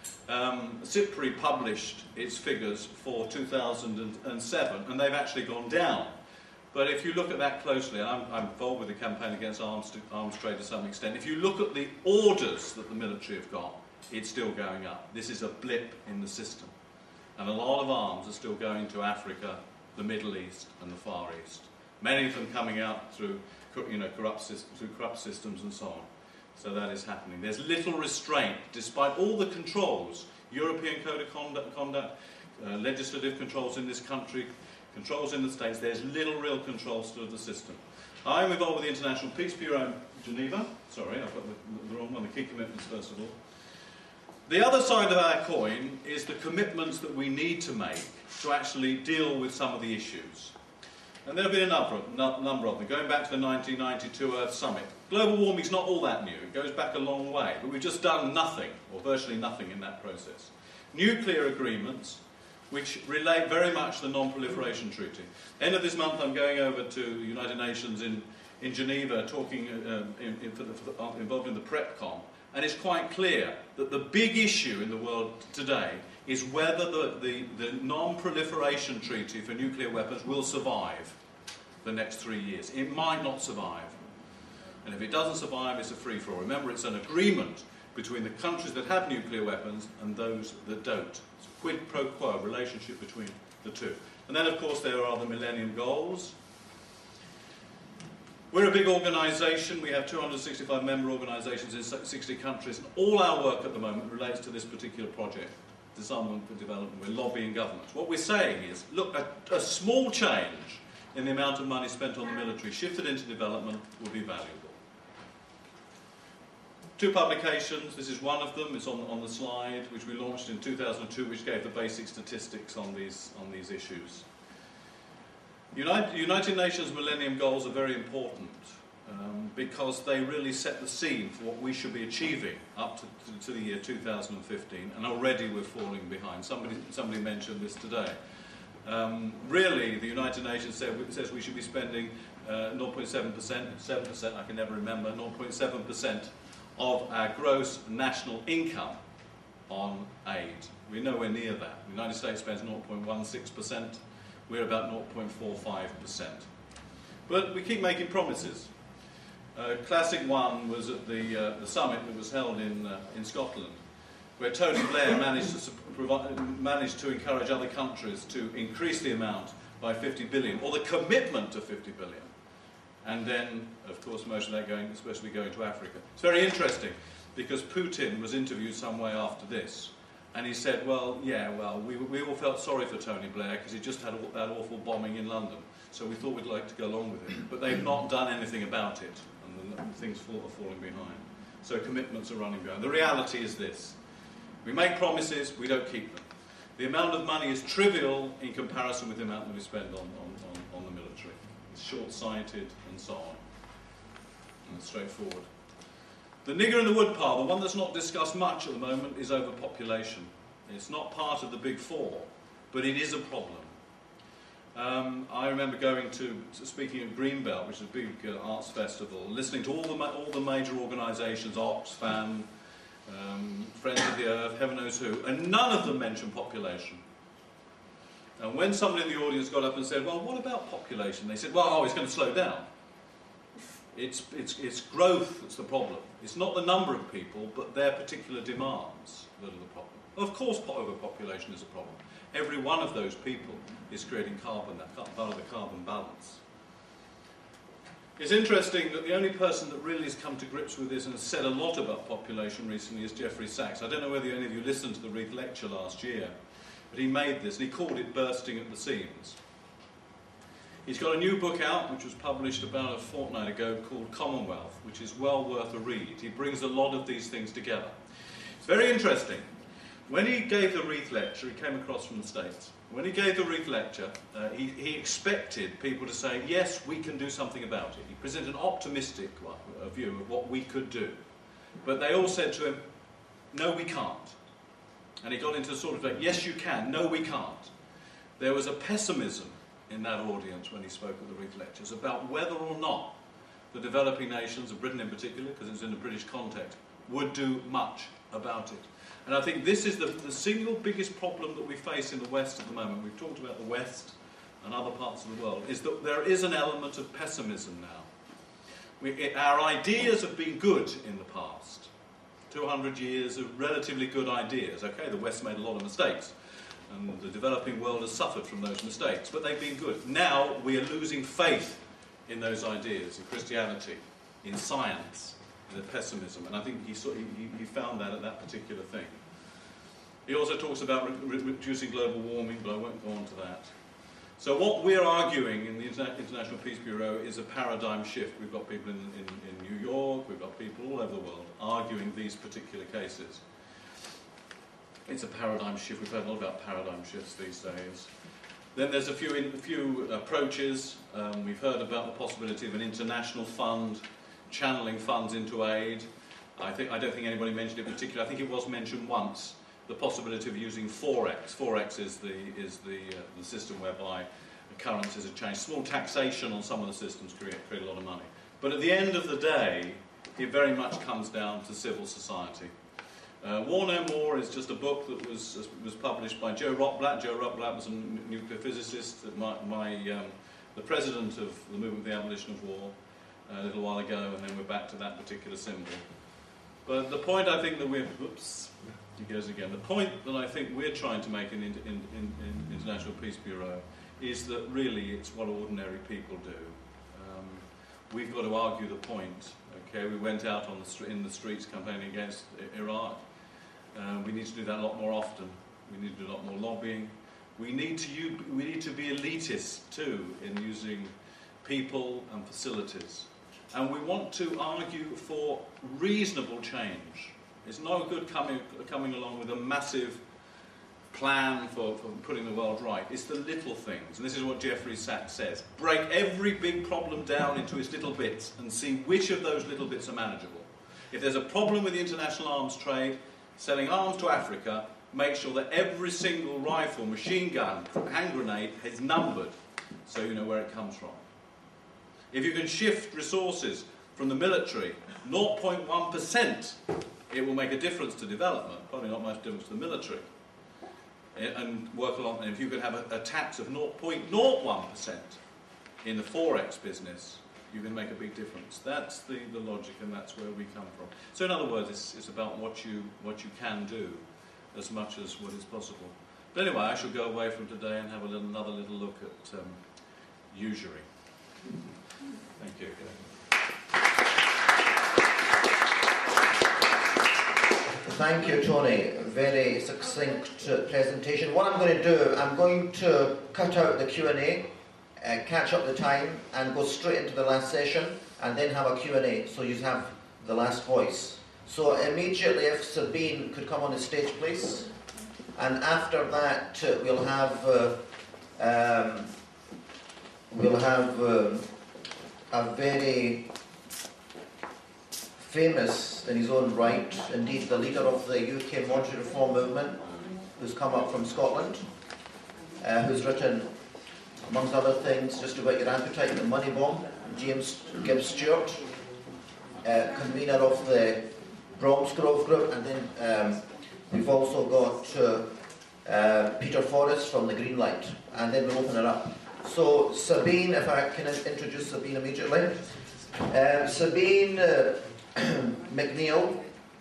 SIPRI published its figures for 2007, and they've actually gone down. But if you look at that closely, and I'm involved with the campaign against arms trade to some extent, if you look at the orders that the military have got, it's still going up. This is a blip in the system. And a lot of arms are still going to Africa, the Middle East, and the Far East. Many of them coming out through corrupt systems and so on. So that is happening. There's little restraint, despite all the controls, European Code of Conduct, legislative controls in this country, controls in the States. There's little real control still of the system. I'm involved with the International Peace Bureau in Geneva. Sorry, I've got the wrong one, the key commitments first of all. The other side of our coin is the commitments that we need to make to actually deal with some of the issues. And there have been a number of them, going back to the 1992 Earth Summit. Global warming is not all that new, it goes back a long way, but we've just done nothing, or virtually nothing in that process. Nuclear agreements, which relate very much to the Non-Proliferation Treaty. End of this month I'm going over to the United Nations in Geneva, talking, involved in the PrepCon, and it's quite clear that the big issue in the world today is whether the Non-Proliferation Treaty for nuclear weapons will survive the next 3 years. It might not survive. And if it doesn't survive, it's a free-for-all. Remember, it's an agreement between the countries that have nuclear weapons and those that don't. It's a quid pro quo relationship between the two. And then, of course, there are the Millennium Goals. We're a big organisation. We have 265 member organisations in 60 countries. And all our work at the moment relates to this particular project, Disarmament for Development. We're lobbying governments. What we're saying is, look, a small change in the amount of money spent on the military shifted into development will be valuable. 2 publications, this is one of them, it's on the slide, which we launched in 2002, which gave the basic statistics on these issues. United Nations Millennium Goals are very important because they really set the scene for what we should be achieving up to the year 2015, and already we're falling behind. Somebody mentioned this today. Really, the United Nations says we should be spending 0.7%, 7%, I can never remember, 0.7% of our gross national income on aid. We're nowhere near that. The United States spends 0.16%, we're about 0.45%. But we keep making promises. Classic one was at the summit that was held in Scotland, where Tony Blair managed to encourage other countries to increase the amount by 50 billion, or the commitment to 50 billion. And then, of course, most of that is supposed to be going to Africa. It's very interesting, because Putin was interviewed some way after this, and he said, well, yeah, well, we all felt sorry for Tony Blair because he just had that awful bombing in London, so we thought we'd like to go along with it. But they've not done anything about it, and things are falling behind. So commitments are running behind. The reality is this. We make promises, we don't keep them. The amount of money is trivial in comparison with the amount that we spend on the military. It's short-sighted and so on. And it's straightforward. The nigger in the woodpile, the one that's not discussed much at the moment, is overpopulation. It's not part of the big four, but it is a problem. I remember going to speaking at Greenbelt, which is a big arts festival, listening to all the major organisations, Oxfam, Friends of the Earth, heaven knows who, and none of them mentioned population. And when somebody in the audience got up and said, well, what about population? They said, well, it's going to slow down. It's growth that's the problem. It's not the number of people, but their particular demands that are the problem. Of course, overpopulation is a problem. Every one of those people is creating carbon, that's part of the carbon balance. It's interesting that the only person that really has come to grips with this and has said a lot about population recently is Jeffrey Sachs. I don't know whether any of you listened to the Reith lecture last year, but he made this, and he called it bursting at the seams. He's got a new book out, which was published about a fortnight ago, called Commonwealth, which is well worth a read. He brings a lot of these things together. It's very interesting. When he gave the Reith lecture, he came across from the States. When he gave the Reith lecture, he expected people to say, yes, we can do something about it. He presented an optimistic view of what we could do. But they all said to him, no, we can't. And he got into sort of like, yes, you can, no, we can't. There was a pessimism in that audience when he spoke at the Reith lectures about whether or not the developing nations, of Britain in particular, because it's in the British context, would do much about it. And I think this is the single biggest problem that we face in the West at the moment. We've talked about the West and other parts of the world, is that there is an element of pessimism now. Our ideas have been good in the past. 200 years of relatively good ideas. Okay, the West made a lot of mistakes, and the developing world has suffered from those mistakes, but they've been good. Now we are losing faith in those ideas, in Christianity, in science, in the pessimism, and I think he found that at that particular thing. He also talks about reducing global warming, but I won't go on to that. So what we're arguing in the International Peace Bureau is a paradigm shift. We've got people in New York, we've got people all over the world arguing these particular cases. It's a paradigm shift. We've heard a lot about paradigm shifts these days. Then there's a few approaches. We've heard about the possibility of an international fund, channeling funds into aid. I don't think anybody mentioned it in particular. I think it was mentioned once, the possibility of using Forex. Forex is the system whereby currencies are changed. Small taxation on some of the systems create a lot of money. But at the end of the day, it very much comes down to civil society. War No More is just a book that was published by Joe Rotblat. Joe Rotblat was a nuclear physicist, the president of the movement for the abolition of war a little while ago, and then we're back to that particular symbol. But the point I think that he goes again. The point that I think we're trying to make in International Peace Bureau is that really it's what ordinary people do. We've got to argue the point. Okay, we went out in the streets campaigning against Iraq. We need to do that a lot more often. We need to do a lot more lobbying. We need to be elitist too in using people and facilities. And we want to argue for reasonable change. It's no good coming along with a massive plan for putting the world right. It's the little things. And this is what Jeffrey Sachs says. Break every big problem down into its little bits and see which of those little bits are manageable. If there's a problem with the international arms trade, selling arms to Africa, make sure that every single rifle, machine gun, hand grenade is numbered so you know where it comes from. If you can shift resources from the military 0.1%, it will make a difference to development, probably not much difference to the military. And work along, and if you could have a tax of 0.01% in the Forex business, you can make a big difference. That's the logic, and that's where we come from. So in other words, it's about what you can do as much as what is possible. But anyway, I shall go away from today and have another little look at usury. Thank you. Thank you, Tony. Very succinct presentation. What I'm going to do, I'm going to cut out the Q&A, catch up the time, and go straight into the last session, and then have a Q&A, so you have the last voice. So immediately, if Sabine could come on the stage, please. And after that, we'll have a very famous in his own right, indeed the leader of the UK monetary reform movement, who's come up from Scotland, who's written, amongst other things, Just About Your Appetite and the Money Bomb, James Gibbs Stewart, convener of the Bromsgrove Group, and then we've also got Peter Forrest from the Green Light, and then we'll open it up. So Sabine, if I can introduce Sabine immediately. Sabine McNeill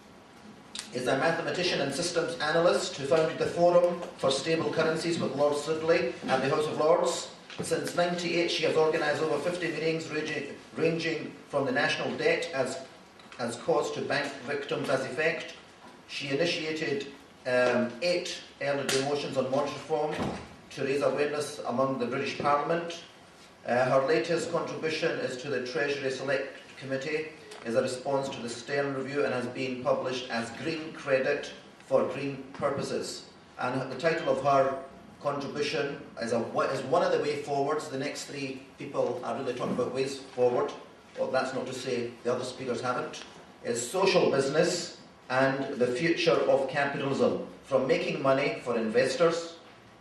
is a mathematician and systems analyst who founded the Forum for Stable Currencies with Lord Sidley at the House of Lords. Since '98, she has organised over 50 meetings ranging from the national debt as cause to bank victims as effect. She initiated 8 early demotions on monetary reform to raise awareness among the British Parliament. Her latest contribution is to the Treasury Select Committee, is a response to the Stern Review, and has been published as Green Credit for Green Purposes. And the title of her contribution is one of the way forwards. The next 3 people are really talking about ways forward. Well, that's not to say the other speakers haven't. Is Social Business and the Future of Capitalism, from making money for investors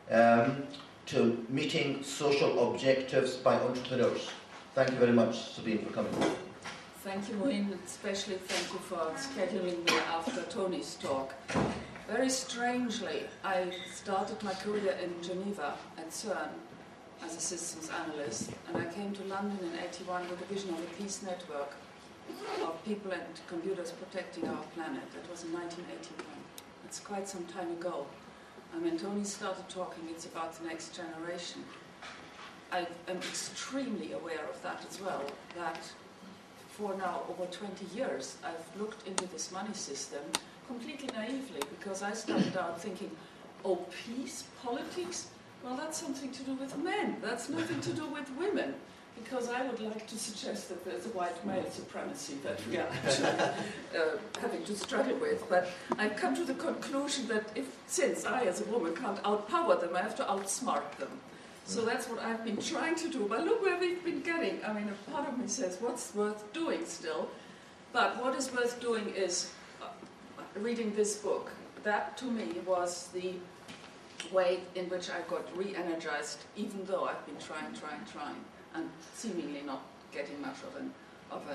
to meeting social objectives by entrepreneurs. Thank you very much, Sabine, for coming. Thank you, Moin, especially thank you for scheduling me after Tony's talk. Very strangely, I started my career in Geneva at CERN as a systems analyst, and I came to London in '81 with the vision of a peace network of people and computers protecting our planet. That was in 1981. It's quite some time ago. And when Tony started talking, it's about the next generation. I am extremely aware of that as well, that for now over 20 years I've looked into this money system completely naively, because I started out thinking, oh, peace, politics, well, that's something to do with men, that's nothing to do with women, because I would like to suggest that there's a white male supremacy that we are actually having to struggle with. But I've come to the conclusion that since I as a woman can't outpower them, I have to outsmart them. So that's what I've been trying to do. But look where we've been getting. I mean, a part of me says, what's worth doing still? But what is worth doing is reading this book. That, to me, was the way in which I got re-energized, even though I've been trying, and seemingly not getting much of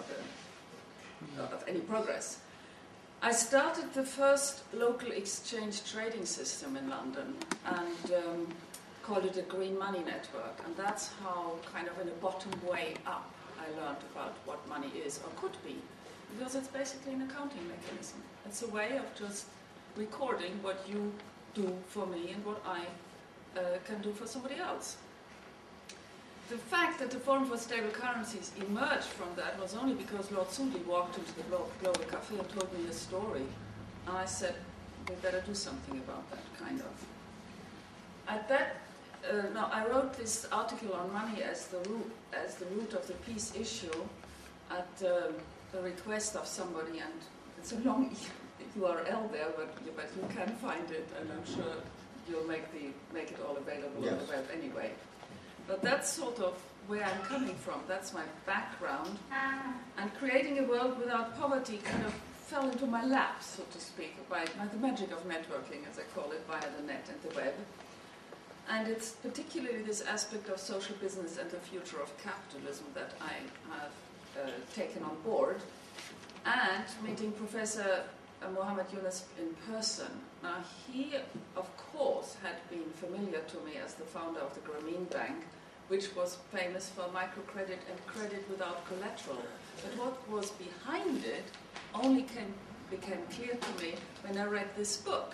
any progress. I started the first local exchange trading system in London, and called it a green money network, and that's how, kind of in a bottom way up, I learned about what money is or could be, because it's basically an accounting mechanism. It's a way of just recording what you do for me and what I can do for somebody else. The fact that the Forum for Stable Currencies emerged from that was only because Lord Sidley walked into the Global Cafe and told me his story, and I said, we better do something about that, kind of. At that, now I wrote this article on money as the root of the peace issue at the request of somebody, and it's a long URL there, but you can find it, and I'm sure you'll make it all available on the web anyway. But that's sort of where I'm coming from. That's my background, and creating a world without poverty kind of fell into my lap, so to speak, by the magic of networking, as I call it, via the net and the web. And it's particularly this aspect of social business and the future of capitalism that I have taken on board. And meeting Professor Mohammed Yunus in person. Now, he, of course, had been familiar to me as the founder of the Grameen Bank, which was famous for microcredit and credit without collateral. But what was behind it only became clear to me when I read this book.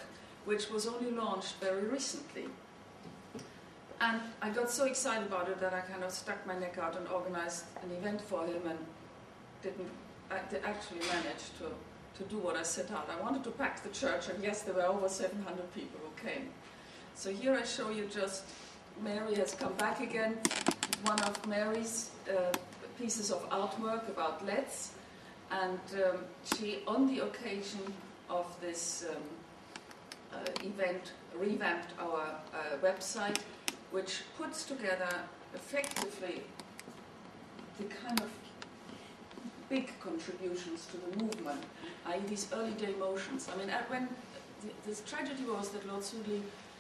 which was only launched very recently. And I got so excited about it that I kind of stuck my neck out and organized an event for him and actually managed to do what I set out. I wanted to pack the church, and yes, there were over 700 people who came. So here I show you just, Mary has come back again, one of Mary's pieces of artwork about Let's, and she, on the occasion of this event, revamped our website, which puts together effectively the kind of big contributions to the movement, i.e. these early day motions. I mean, when this tragedy was that Lord Sudeley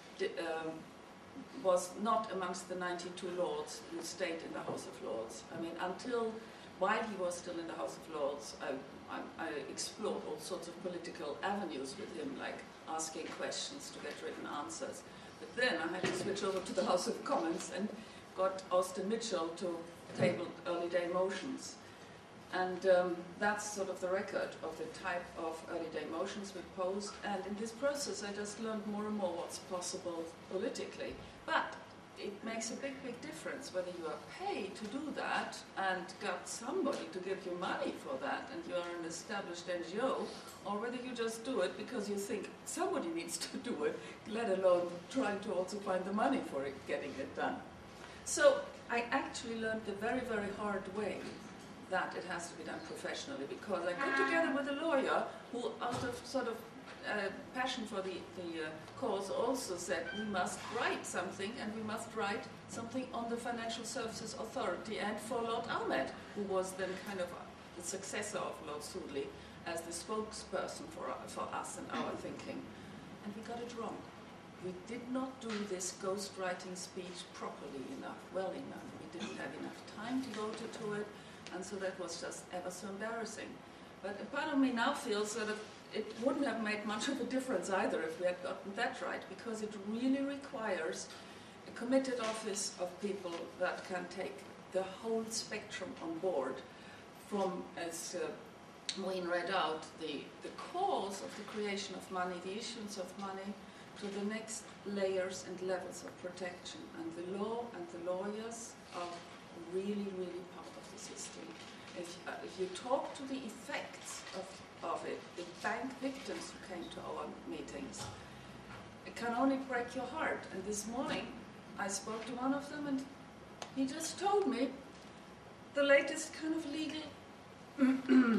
was not amongst the 92 lords who stayed in the House of Lords. I mean, while he was still in the House of Lords, I explored all sorts of political avenues with him, like asking questions to get written answers. But then I had to switch over to the House of Commons and got Austin Mitchell to table early day motions. And that's sort of the record of the type of early day motions we posed. And in this process, I just learned more and more what's possible politically. But it makes a big, big difference whether you are paid to do that and got somebody to give you money for that and you are an established NGO, or whether you just do it because you think somebody needs to do it, let alone trying to also find the money for it, getting it done. So I actually learned the very, very hard way that it has to be done professionally, because I got together with a lawyer who, out of sort of passion for the cause, also said we must write something, and we must write something on the Financial Services Authority and for Lord Ahmed, who was then kind of the successor of Lord Sudeley as the spokesperson for us and our thinking. And we got it wrong. We did not do this ghostwriting speech properly enough, well enough. We didn't have enough time devoted to it, and so that was just ever so embarrassing. But a part of me now feels that it wouldn't have made much of a difference either if we had gotten that right, because it really requires a committed office of people that can take the whole spectrum on board, from, as Maureen read out, the cause of the creation of money, the issuance of money, to the next layers and levels of protection. And the law and the lawyers are really, really part of the system. If you talk to the effects of it, the bank victims who came to our meetings, it can only break your heart. And this morning I spoke to one of them, and he just told me the latest kind of legal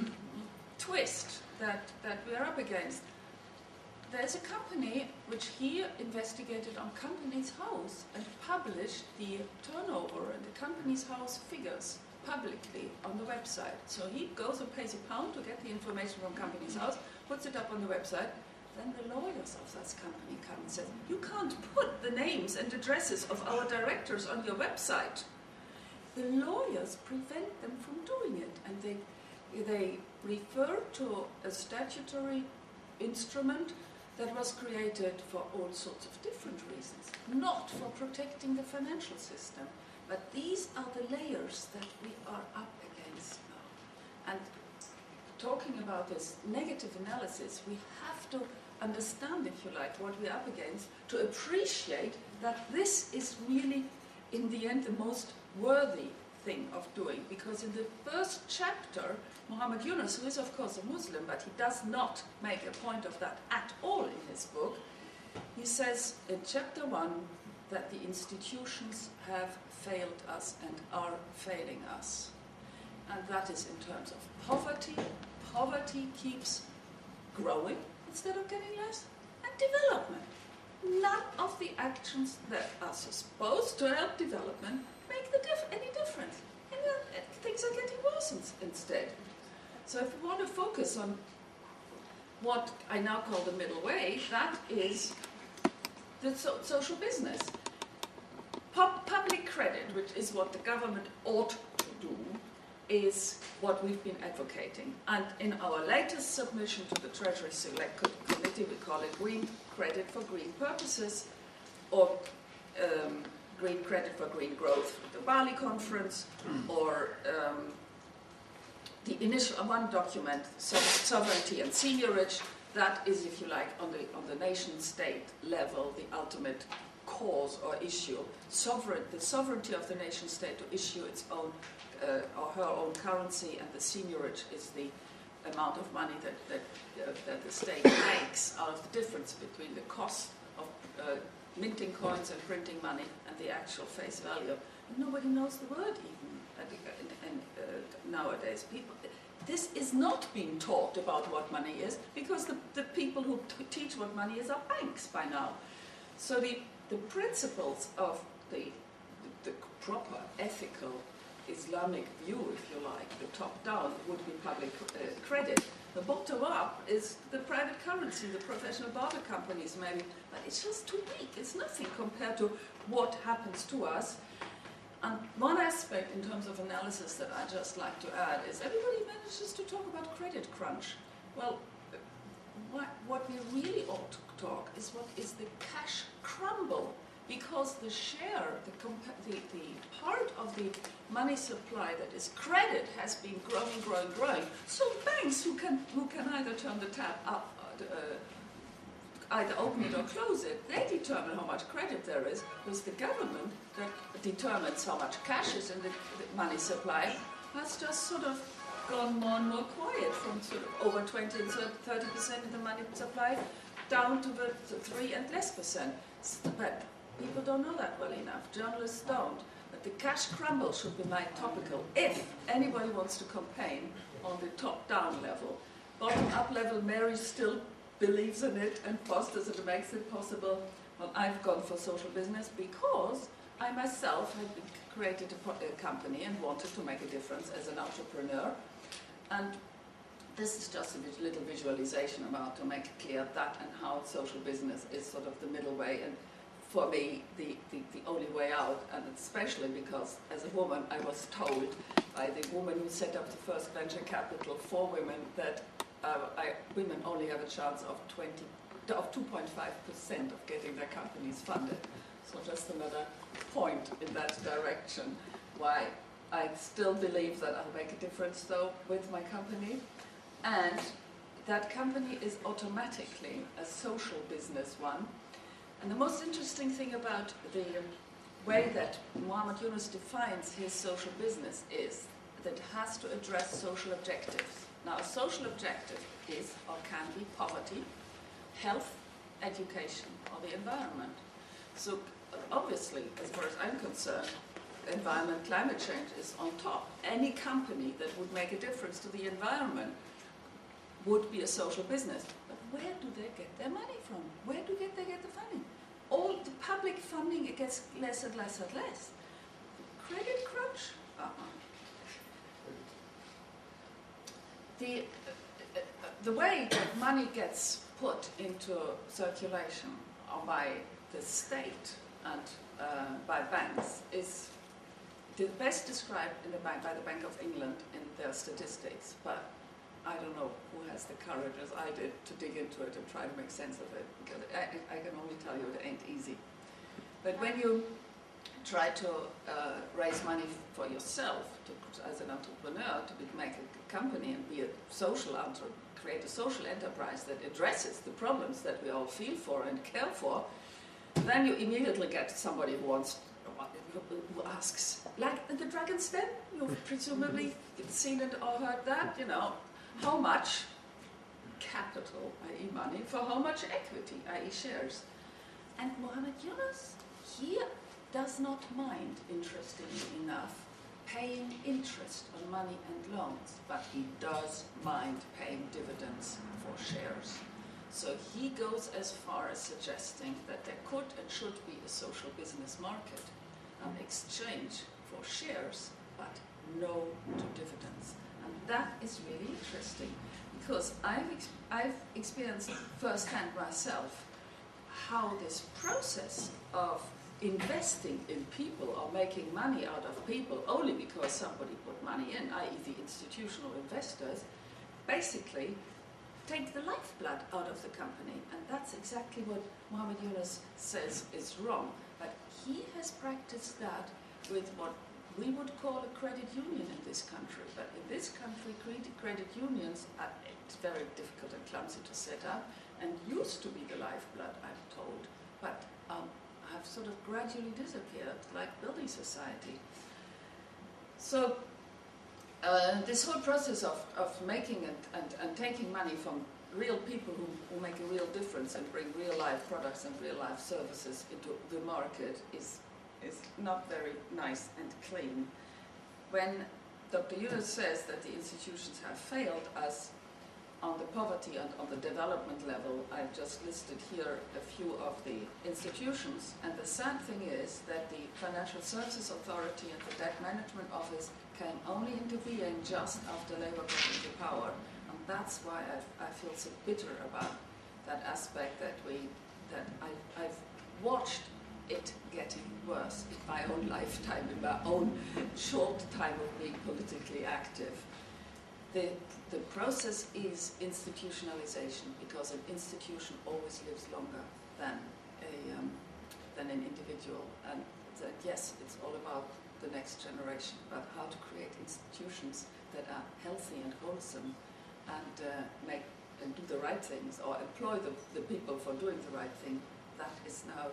twist that we are up against. There's a company which he investigated on Companies House and published the turnover and the Companies House figures publicly on the website. So he goes and pays £1 to get the information from Companies House, puts it up on the website. Then the lawyers of that company come and say, you can't put the names and addresses of our directors on your website. The lawyers prevent them from doing it, and they refer to a statutory instrument that was created for all sorts of different reasons, not for protecting the financial system. But these are the layers that we are up against now. And talking about this negative analysis, we have to understand, if you like, what we're up against, to appreciate that this is really, in the end, the most worthy thing of doing. Because in the first chapter, Muhammad Yunus, who is of course a Muslim, but he does not make a point of that at all in his book, he says in chapter 1 that the institutions have failed us and are failing us. And that is in terms of poverty. Poverty keeps growing instead of getting less, and development. None of the actions that are supposed to help development make any difference. Things are getting worse instead. So if we want to focus on what I now call the middle way, that is the social business. Public credit, which is what the government ought to do, is what we've been advocating. And in our latest submission to the Treasury Select Committee, we call it Green Credit for Green Purposes, or Green Credit for Green Growth, the Bali Conference, or the initial one document, Sovereignty and Seniorage, that is, if you like, on the nation-state level, the ultimate cause or issue. The sovereignty of the nation-state to issue its own or her own currency, and the seigniorage is the amount of money that the state makes out of the difference between the cost of minting coins and printing money and the actual face value. And nobody knows the word even nowadays. This is not being taught about what money is, because the people who teach what money is are banks by now. So the principles of the proper ethical Islamic view, if you like, the top-down would be public credit. The bottom-up is the private currency, the professional barter companies maybe, but it's just too weak. It's nothing compared to what happens to us. And one aspect in terms of analysis that I just like to add is everybody manages to talk about credit crunch. Well, what we really ought to talk is what is the cash crumble, because the share, the part of the money supply that is credit has been growing. So banks who can either turn the tap up, either open it or close it, they determine how much credit there is. Because the government that determines how much cash is in the money supply has just sort of gone more and more quiet, from sort of over 20 and 30% in the money supply down to the 3% and less. But people don't know that well enough. Journalists don't. But the cash crumble should be made topical if anybody wants to campaign on the top-down level. Bottom-up level, Mary still believes in it and fosters it and makes it possible. Well, I've gone for social business because I myself had created a company and wanted to make a difference as an entrepreneur. And this is just a little visualization about to make it clear that and how social business is sort of the middle way, and for me the only way out, and especially because as a woman I was told by the woman who set up the first venture capital for women that women only have a chance of 2.5% of getting their companies funded. So just another point in that direction why I still believe that I'll make a difference though with my company, and that company is automatically a social business one. And the most interesting thing about the way that Muhammad Yunus defines his social business is that it has to address social objectives. Now, a social objective is or can be poverty, health, education, or the environment. So obviously, as far as I'm concerned, environment, climate change is on top. Any company that would make a difference to the environment would be a social business. But where do they get their money from? Where do they get the funding? All the public funding, it gets less and less and less. Credit crunch? The way that money gets put into circulation by the state and by banks is best described by the Bank of England in their statistics, but I don't know who has the courage, as I did, to dig into it and try to make sense of it, because I can only tell you it ain't easy. But when you try to raise money for yourself, as an entrepreneur, to make a company and be a social create a social enterprise that addresses the problems that we all feel for and care for, then you immediately get somebody who asks, like the Dragon's Den, you've presumably seen it or heard that, you know, how much capital, i.e. money, for how much equity, i.e. shares. And Muhammad Yunus, he does not mind, interestingly enough, paying interest on money and loans, but he does mind paying dividends for shares. So he goes as far as suggesting that there could and should be a social business market, an exchange for shares, but no to dividends. And that is really interesting, because I've experienced firsthand myself how this process of investing in people or making money out of people only because somebody put money in, i.e. the institutional investors, basically take the lifeblood out of the company. And that's exactly what Muhammad Yunus says is wrong. But he has practiced that with what we would call a credit union in this country. But in this country, credit unions are it's very difficult and clumsy to set up, and used to be the lifeblood, I'm told, but have sort of gradually disappeared, like building society. So this whole process of making and taking money from real people who make a real difference and bring real life products and real life services into the market is not very nice and clean. When Dr. Yunus says that the institutions have failed us on the poverty and on the development level, I've just listed here a few of the institutions, and the sad thing is that the Financial Services Authority and the Debt Management Office came only into being just after Labour got into power, and that's why I feel so bitter about that aspect that I've watched it getting worse in my own lifetime, in my own short time of being politically active. The process is institutionalization, because an institution always lives longer than an individual. And that, yes, it's all about the next generation, but how to create institutions that are healthy and wholesome and do the right things, or employ the people for doing the right thing. That is now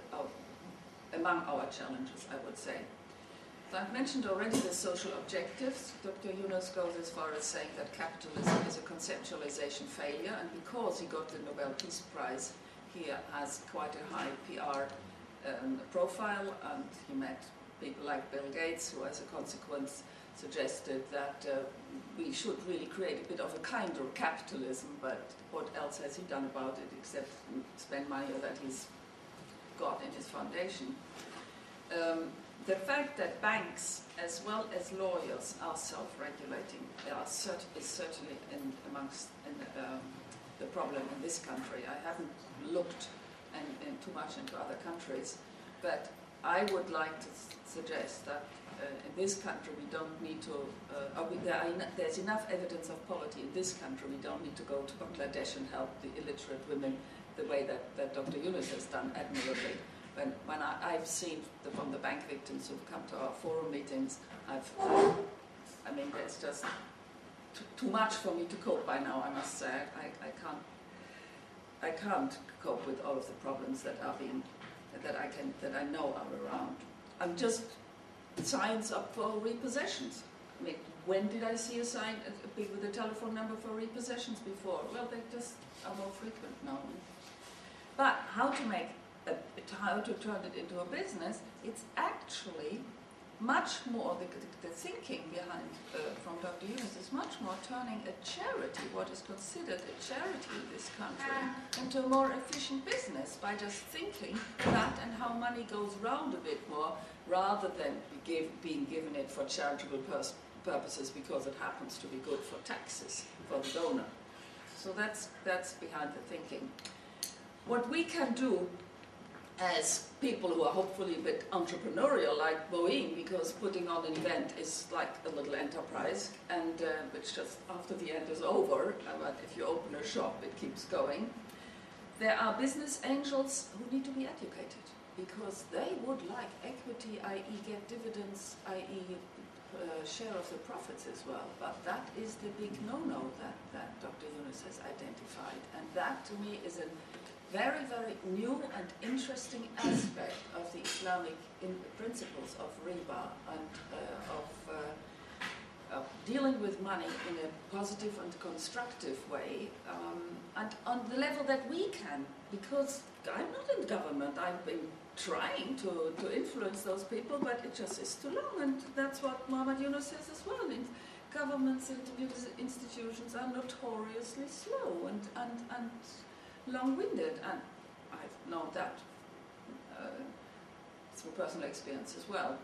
among our challenges, I would say. So I've mentioned already the social objectives. Dr. Yunus goes as far as saying that capitalism is a conceptualization failure, and because he got the Nobel Peace Prize, he has quite a high PR profile, and he met people like Bill Gates, who as a consequence suggested that we should really create a bit of a kinder capitalism, but what else has he done about it except spend money that he's got in his foundation. The fact that banks, as well as lawyers, are self-regulating is certainly amongst the problem in this country. I haven't looked too much into other countries, but I would like to suggest that in this country we don't need to, there's enough evidence of poverty in this country, we don't need to go to Bangladesh and help the illiterate women the way that Dr. Yunus has done admirably. When I've seen from the bank victims who've come to our forum meetings, I mean, there's just too much for me to cope by now, I must say. I can't cope with all of the problems that I know are around. I'm just signs up for repossessions. I mean, when did I see a sign with a telephone number for repossessions before? Well, they just are more frequent now. But how to turn it into a business, it's actually much more, the thinking behind from Dr. Yunus is much more turning a charity, what is considered a charity in this country, into a more efficient business by just thinking that and how money goes round a bit more, rather than being given it for charitable purposes because it happens to be good for taxes for the donor. So that's behind the thinking. What we can do as people who are hopefully a bit entrepreneurial, like Boeing, because putting on an event is like a little enterprise, and which just after the end is over, but if you open a shop, it keeps going. There are business angels who need to be educated, because they would like equity, i.e. get dividends, i.e. Share of the profits as well. But that is the big no-no that Dr. Yunus has identified, and that to me is a very, very new and interesting aspect of the Islamic principles of riba and of dealing with money in a positive and constructive way, and on the level that we can, because I'm not in government. I've been trying to influence those people, but it just is too long, and that's what Muhammad Yunus says as well. Governments and institutions are notoriously slow and long-winded, and I've known that through personal experience as well.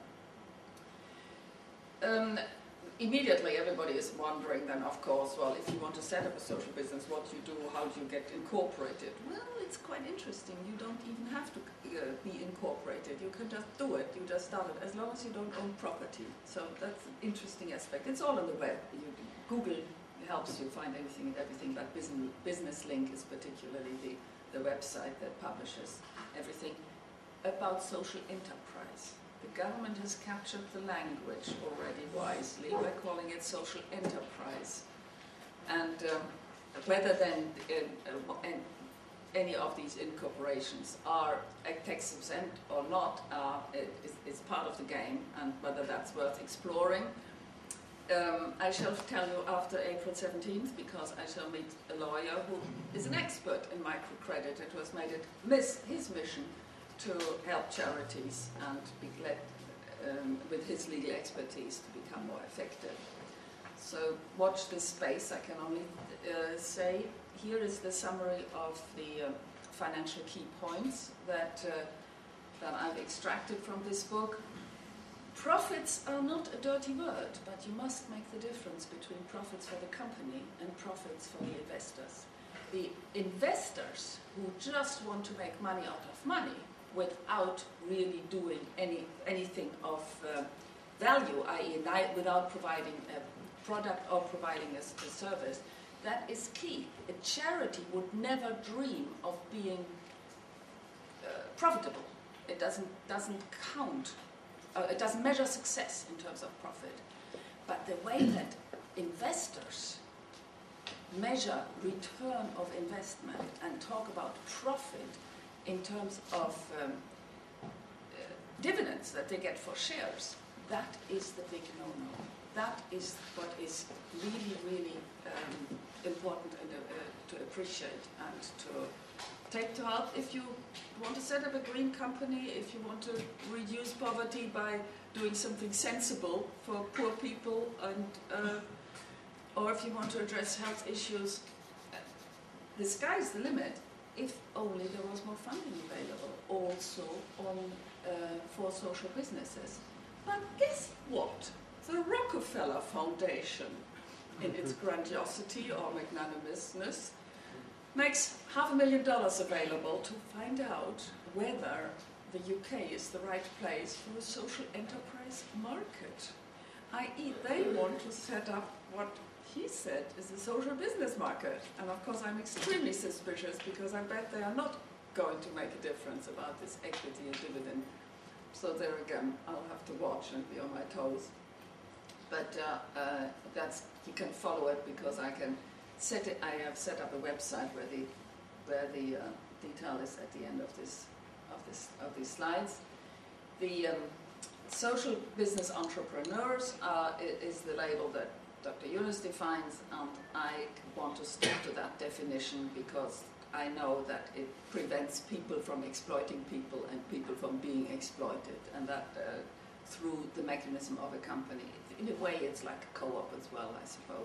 Immediately everybody is wondering then, of course, well, if you want to set up a social business, what do you do, how do you get incorporated? Well, it's quite interesting. You don't even have to be incorporated. You can just do it. You just start it, as long as you don't own property. So that's an interesting aspect. It's all on the web. Google helps you find anything and everything, but Business Link is particularly the website that publishes everything about social enterprise. The government has captured the language already wisely by calling it social enterprise. And whether then any of these incorporations are tax exempt or not is part of the game, and whether that's worth exploring. I shall tell you after April 17th, because I shall meet a lawyer who is an expert in microcredit. It was made it his mission to help charities and with his legal expertise to become more effective. So watch this space, I can only say. Here is the summary of the financial key points that I've extracted from this book. Profits are not a dirty word, but you must make the difference between profits for the company and profits for the investors. The investors who just want to make money out of money without really doing anything of value, i.e. without providing a product or providing a service, that is key. A charity would never dream of being profitable. It doesn't count. It doesn't measure success in terms of profit. But the way that investors measure return of investment and talk about profit in terms of dividends that they get for shares, that is the big no-no. That is what is really, really important to appreciate and to take to heart. If you want to set up a green company, if you want to reduce poverty by doing something sensible for poor people, and or if you want to address health issues, the sky's the limit. If only there was more funding available, also for social businesses. But guess what? The Rockefeller Foundation, in its grandiosity or magnanimousness, makes $500,000 available to find out whether the UK is the right place for a social enterprise market. I.e., they want to set up what he said is a social business market. And of course I'm extremely suspicious, because I bet they are not going to make a difference about this equity and dividend. So there again, I'll have to watch and be on my toes. But you can follow it, because I can set it. I have set up a website where the detail is at the end of these slides. The social business entrepreneurs is the label that Dr. Yunus defines, and I want to stick to that definition, because I know that it prevents people from exploiting people and people from being exploited, and that through the mechanism of a company. In a way, it's like a co-op as well, I suppose.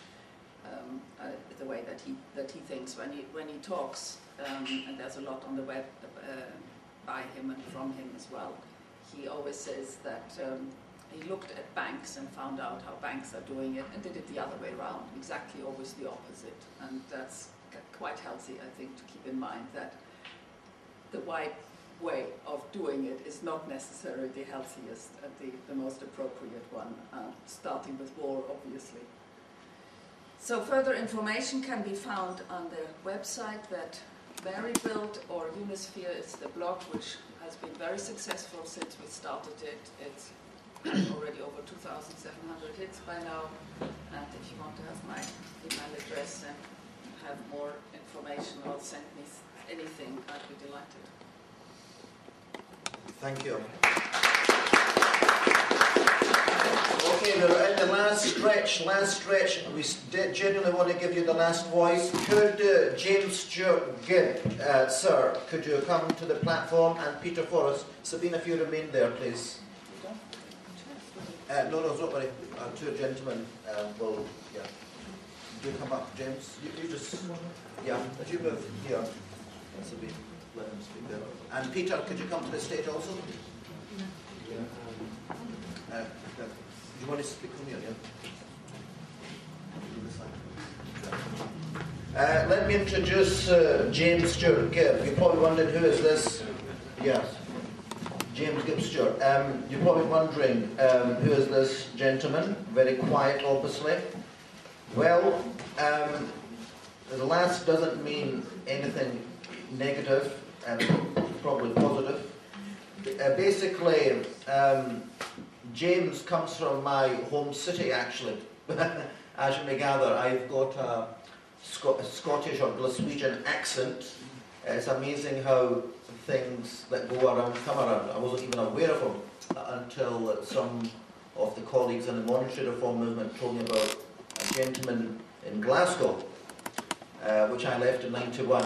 The way that he thinks when he talks, and there's a lot on the web by him and from him as well. He always says that he looked at banks and found out how banks are doing it, and did it the other way around, exactly always the opposite. And that's quite healthy, I think, to keep in mind that the right way of doing it is not necessarily the healthiest and the most appropriate one, starting with war, obviously. So further information can be found on the website that Mary built, or Unisphere is the blog, which has been very successful since we started it. It's already over 2,700 hits by now, and if you want to have my email address and have more information or send me anything, I'd be delighted. Thank you. Okay, we're in the last stretch. We genuinely want to give you the last voice. Could James Stewart Gibb, sir, could you come to the platform, and Peter Forrest? Sabine, if you remain there, please. No, don't worry. Two gentlemen will, yeah. Do come up, James. You just, yeah, would you move here? Sabine, let him speak there. And Peter, could you come to the stage also? Do you want to speak from here, yeah? Let me introduce James Stewart Gibb. You're probably wondering, who is this? Yes. James Gibb Stewart. You're probably wondering, who is this gentleman? Very quiet, obviously. Well, the last doesn't mean anything negative, and probably positive. Basically, James comes from my home city, actually. As you may gather, I've got a Scottish or Glaswegian accent. It's amazing how things that go around come around. I wasn't even aware of them until some of the colleagues in the monetary reform movement told me about a gentleman in Glasgow, which I left in '91.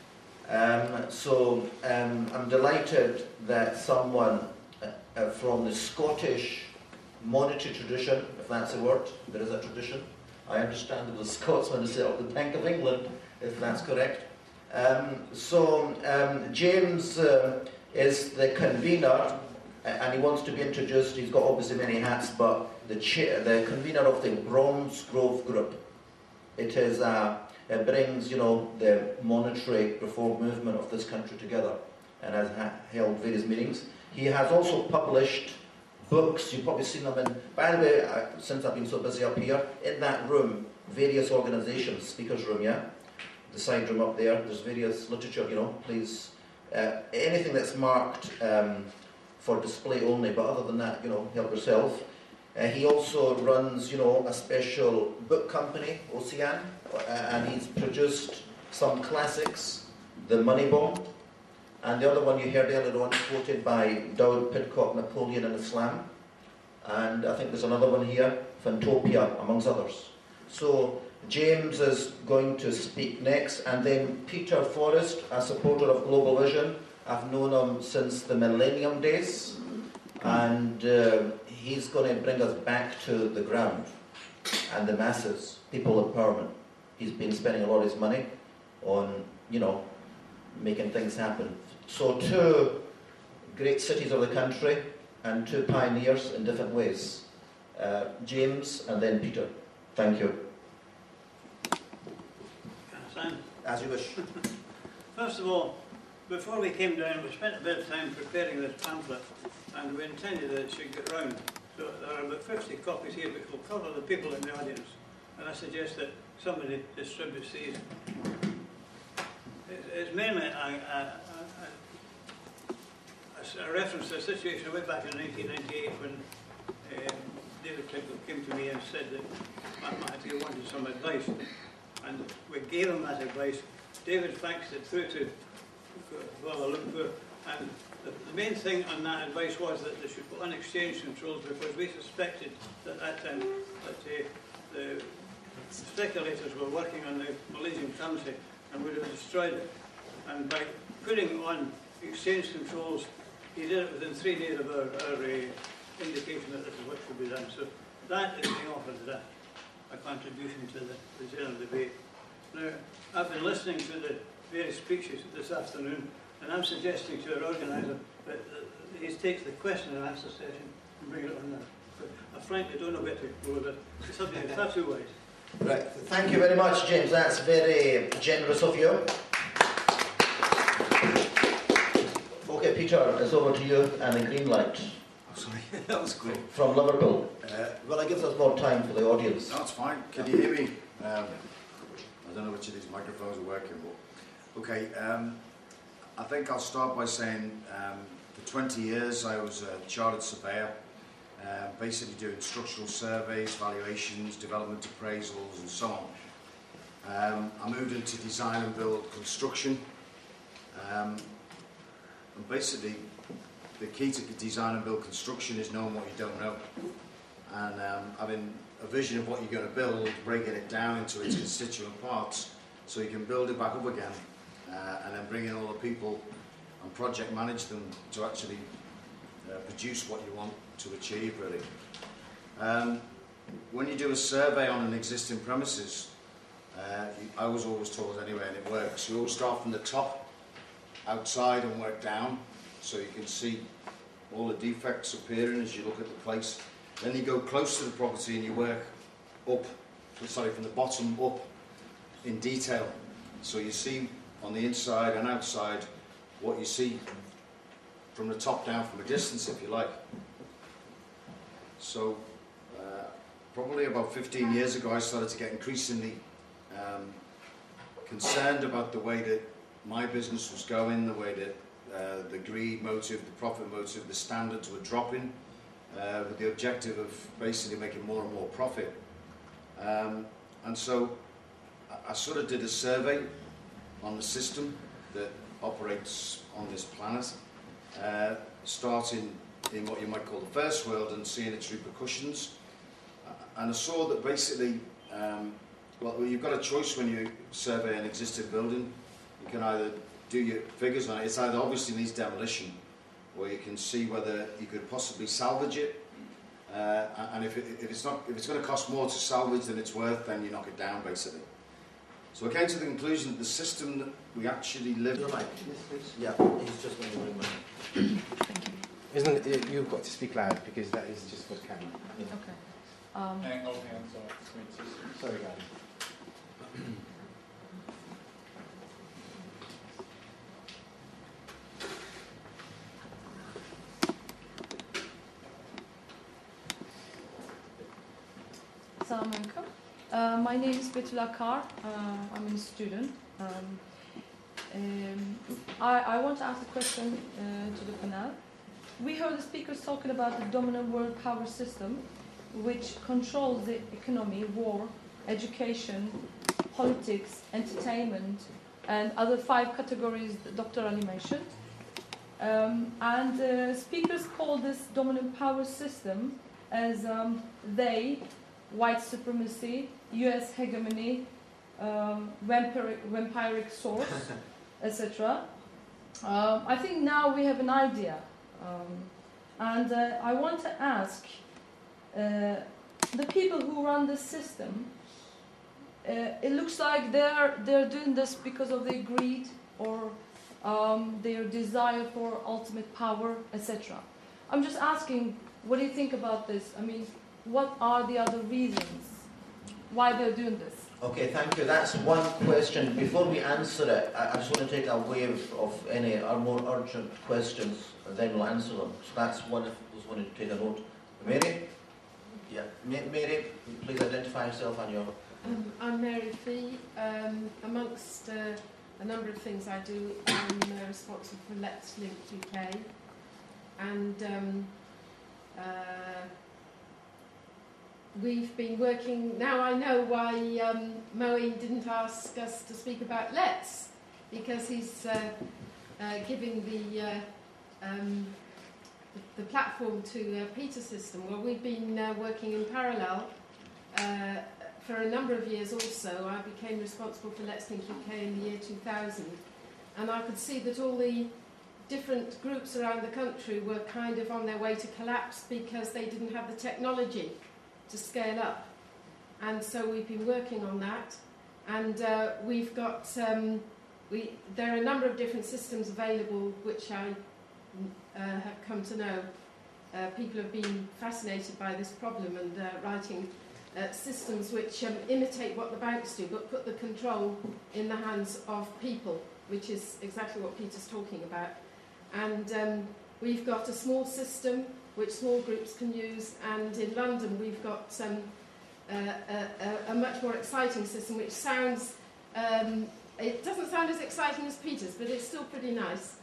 I'm delighted that someone from the Scottish monetary tradition, if that's a word, there is a tradition. I understand there was a Scotsman who set up the Bank of England, if that's correct. James is the convener, and he wants to be introduced. He's got obviously many hats, but the convener of the Bromsgrove Group. It brings, the monetary reform movement of this country together, and has held various meetings. He has also published books. You've probably seen them in. By the way, since I've been so busy up here, in that room, various organisations, speakers room, yeah, the side room up there. There's various literature, please, anything that's marked for display only. But other than that, help yourself. He also runs, a special book company, Ocean, and he's produced some classics, The Money Bomb, and the other one you heard earlier on, quoted by Dowd Pidcock, Napoleon and Islam, and I think there's another one here, Fantopia, amongst others. So James is going to speak next, and then Peter Forrest, a supporter of Global Vision. I've known him since the Millennium days, and he's going to bring us back to the ground and the masses, people empowerment. He's been spending a lot of his money on, making things happen. So 2 great cities of the country and 2 pioneers in different ways. James and then Peter. Thank you. As you wish. First of all, before we came down, we spent a bit of time preparing this pamphlet, and we intended that it should get round. So there are about 50 copies here, which will cover the people in the audience. And I suggest that somebody distributes these. It's mainly a reference to a situation way back in 1998 when David Clifford came to me and said that Matthew wanted some advice. And we gave him that advice. David faxed it through to Kuala Lumpur, and the main thing on that advice was that they should put on exchange controls, because we suspected at that time that the speculators were working on the Malaysian currency and would have destroyed it. And by putting on exchange controls, he did it within 3 days of our indication that this is what should be done. So that is being offered as a contribution to the general debate. Now, I've been listening to the various speeches this afternoon, and I'm suggesting to our organiser that he takes the question and answer session and bring it on there. But I frankly don't know where to go with it. It's something far too wide. Right, thank you very much, James. That's very generous of you. Okay, Peter, it's over to you and the green light. Oh, sorry, that was quick. From Liverpool. Well, it gives us more time for the audience. No, it's fine. Can you hear me? I don't know which of these microphones are working, but okay. I think I'll start by saying for 20 years I was a chartered surveyor, basically doing structural surveys, valuations, development appraisals and so on. I moved into design and build construction, and basically the key to design and build construction is knowing what you don't know, and having a vision of what you're going to build, breaking it down into its constituent parts so you can build it back up again, and then bring in all the people and project manage them to actually produce what you want to achieve, really. When you do a survey on an existing premises, I was always told anyway, and it works, you always start from the top outside and work down so you can see all the defects appearing as you look at the place. Then you go close to the property and you work up, from the bottom up in detail. So you see on the inside and outside what you see from the top down from a distance, if you like. So probably about 15 years ago I started to get increasingly concerned about the way that my business was going, the way that the greed motive, the profit motive, the standards were dropping with the objective of basically making more and more profit. And so I sort of did a survey on the system that operates on this planet, starting in what you might call the first world and seeing its repercussions. And I saw that basically, well, you've got a choice when you survey an existing building. You can either do your figures on it, it's either obviously needs demolition, or you can see whether you could possibly salvage it. And if it's going to cost more to salvage than it's worth, then you knock it down basically. So I came to the conclusion that the system that we actually live in. Yeah, he's just going to bring mine. Thank you. Isn't it, you've got to speak loud because that is just for the camera. Yeah. Okay. Sorry, guys. Assalamu alaikum. My name is Betula Kar. I'm a student. I want to ask a question to the panel. We heard the speakers talking about the dominant world power system, which controls the economy, war, education, politics, entertainment, and other 5 categories that Dr. Ali mentioned. And speakers call this dominant power system as white supremacy, US hegemony, vampiric source, etc. I think now we have an idea. And I want to ask the people who run this system, it looks like they're doing this because of their greed or their desire for ultimate power, etc. I'm just asking, what do you think about this? I mean, what are the other reasons why they're doing this? Okay, thank you. That's one question. Before we answer it, I just want to take a wave of any more urgent questions, and then we'll answer them. So that's one if I just wanted to take a note. Mary? Yeah. Mary, please identify yourself and your... I'm Mary Fee. Amongst a number of things I do, I'm responsible for Let's Link UK. And we've been working, now I know why Moeen didn't ask us to speak about Let's, because he's giving the platform to Peter System. Well, we've been working in parallel for a number of years also. I became responsible for Let's Link UK in the year 2000, and I could see that all the different groups around the country were kind of on their way to collapse because they didn't have the technology to scale up. And so we've been working on that, and we've got there are a number of different systems available which I have come to know. People have been fascinated by this problem and writing systems which imitate what the banks do but put the control in the hands of people, which is exactly what Peter's talking about. And we've got a small system which small groups can use, and in London we've got a much more exciting system which sounds, it doesn't sound as exciting as Peter's, but it's still pretty nice.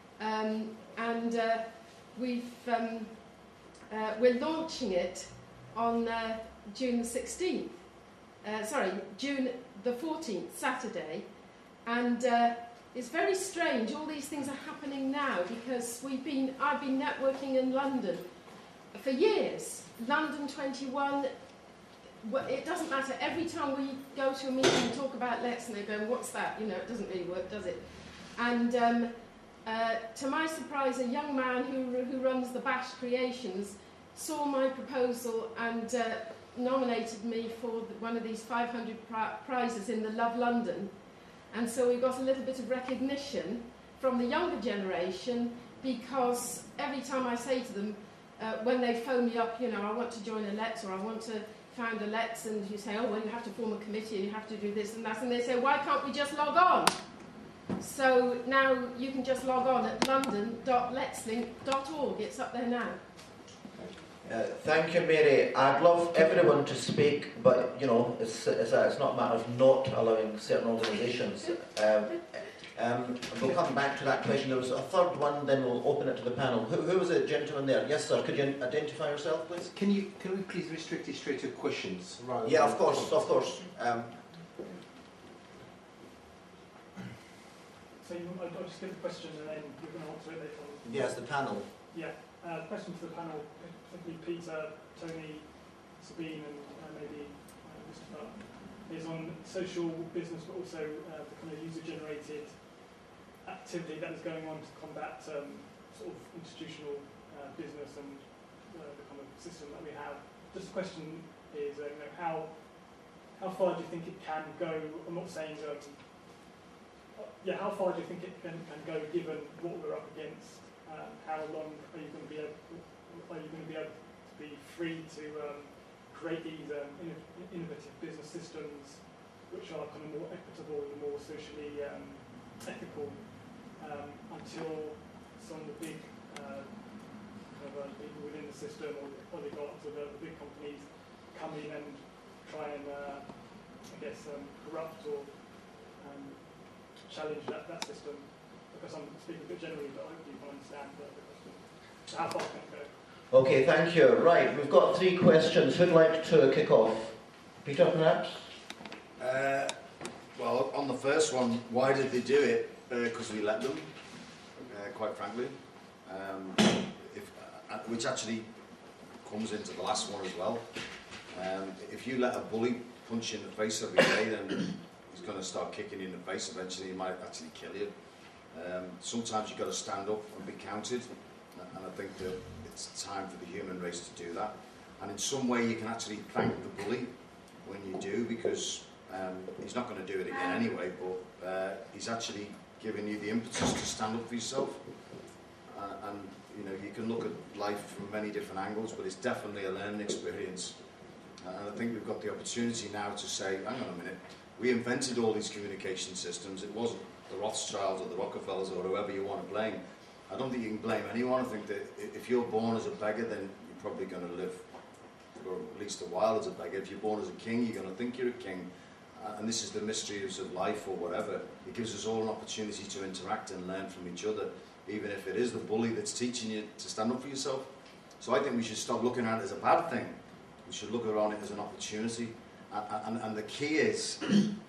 We're launching it on June the 16th, June the 14th, Saturday, and it's very strange. All these things are happening now because I've been networking in London for years. London 21, it doesn't matter. Every time we go to a meeting and talk about Let's, and they're going, what's that? You know, it doesn't really work, does it? And to my surprise, a young man who runs the Bash Creations saw my proposal and nominated me for one of these 500 prizes in the Love London. And so we got a little bit of recognition from the younger generation, because every time I say to them, when they phone me up, you know, I want to join a Let's or I want to found a Let's, and you say, oh, well, you have to form a committee and you have to do this and that, and they say, why can't we just log on? So now you can just log on at london.letslink.org. It's up there now. Thank you, Mary. I'd love everyone to speak, but you know, it's not a matter of not allowing certain organisations. We'll come back to that question. There was a third one, then we'll open it to the panel. Who was the gentleman there? Yes, sir. Could you identify yourself, please? Can we please restrict it straight to questions? Rather Yeah, than of course, of course. So I'll just give the question and then you're going to answer it later on. Yes, the panel. Yeah. Question to the panel, particularly Peter, Tony, Sabine, and maybe Mr. Butt, is on social business, but also the kind of user-generated activity that is going on to combat sort of institutional business and the kind of system that we have. Just the question is, how far do you think it can go? I'm not saying how far do you think it can go given what we're up against? How long are you going to be able to be free to create these innovative business systems which are kind of more equitable and more socially ethical until some of the big people within the system or the oligarchs or the big companies come in and try and corrupt or challenge that system? Because I'm speaking a bit generally, but hopefully you can understand the question. So how far can it go? Okay, thank you. Right, we've got 3 questions. Who'd like to kick off? Peter, perhaps? Well, on the first one, why did they do it? Because we let them, quite frankly. Which actually comes into the last one as well. If you let a bully punch you in the face every day, then he's going to start kicking you in the face. Eventually, he might actually kill you. Sometimes you've got to stand up and be counted, and I think that it's time for the human race to do that. And in some way, you can actually thank the bully when you do, because he's not going to do it again anyway, but he's actually giving you the impetus to stand up for yourself. And you know, you can look at life from many different angles, but it's definitely a learning experience. And I think we've got the opportunity now to say, hang on a minute, we invented all these communication systems. It wasn't the Rothschilds or the Rockefellers or whoever you want to blame. I don't think you can blame anyone. I think that if you're born as a beggar, then you're probably going to live for at least a while as a beggar. If you're born as a king, you're going to think you're a king. And this is the mysteries of life or whatever. It gives us all an opportunity to interact and learn from each other, even if it is the bully that's teaching you to stand up for yourself. So I think we should stop looking at it as a bad thing. We should look around it as an opportunity. And the key is,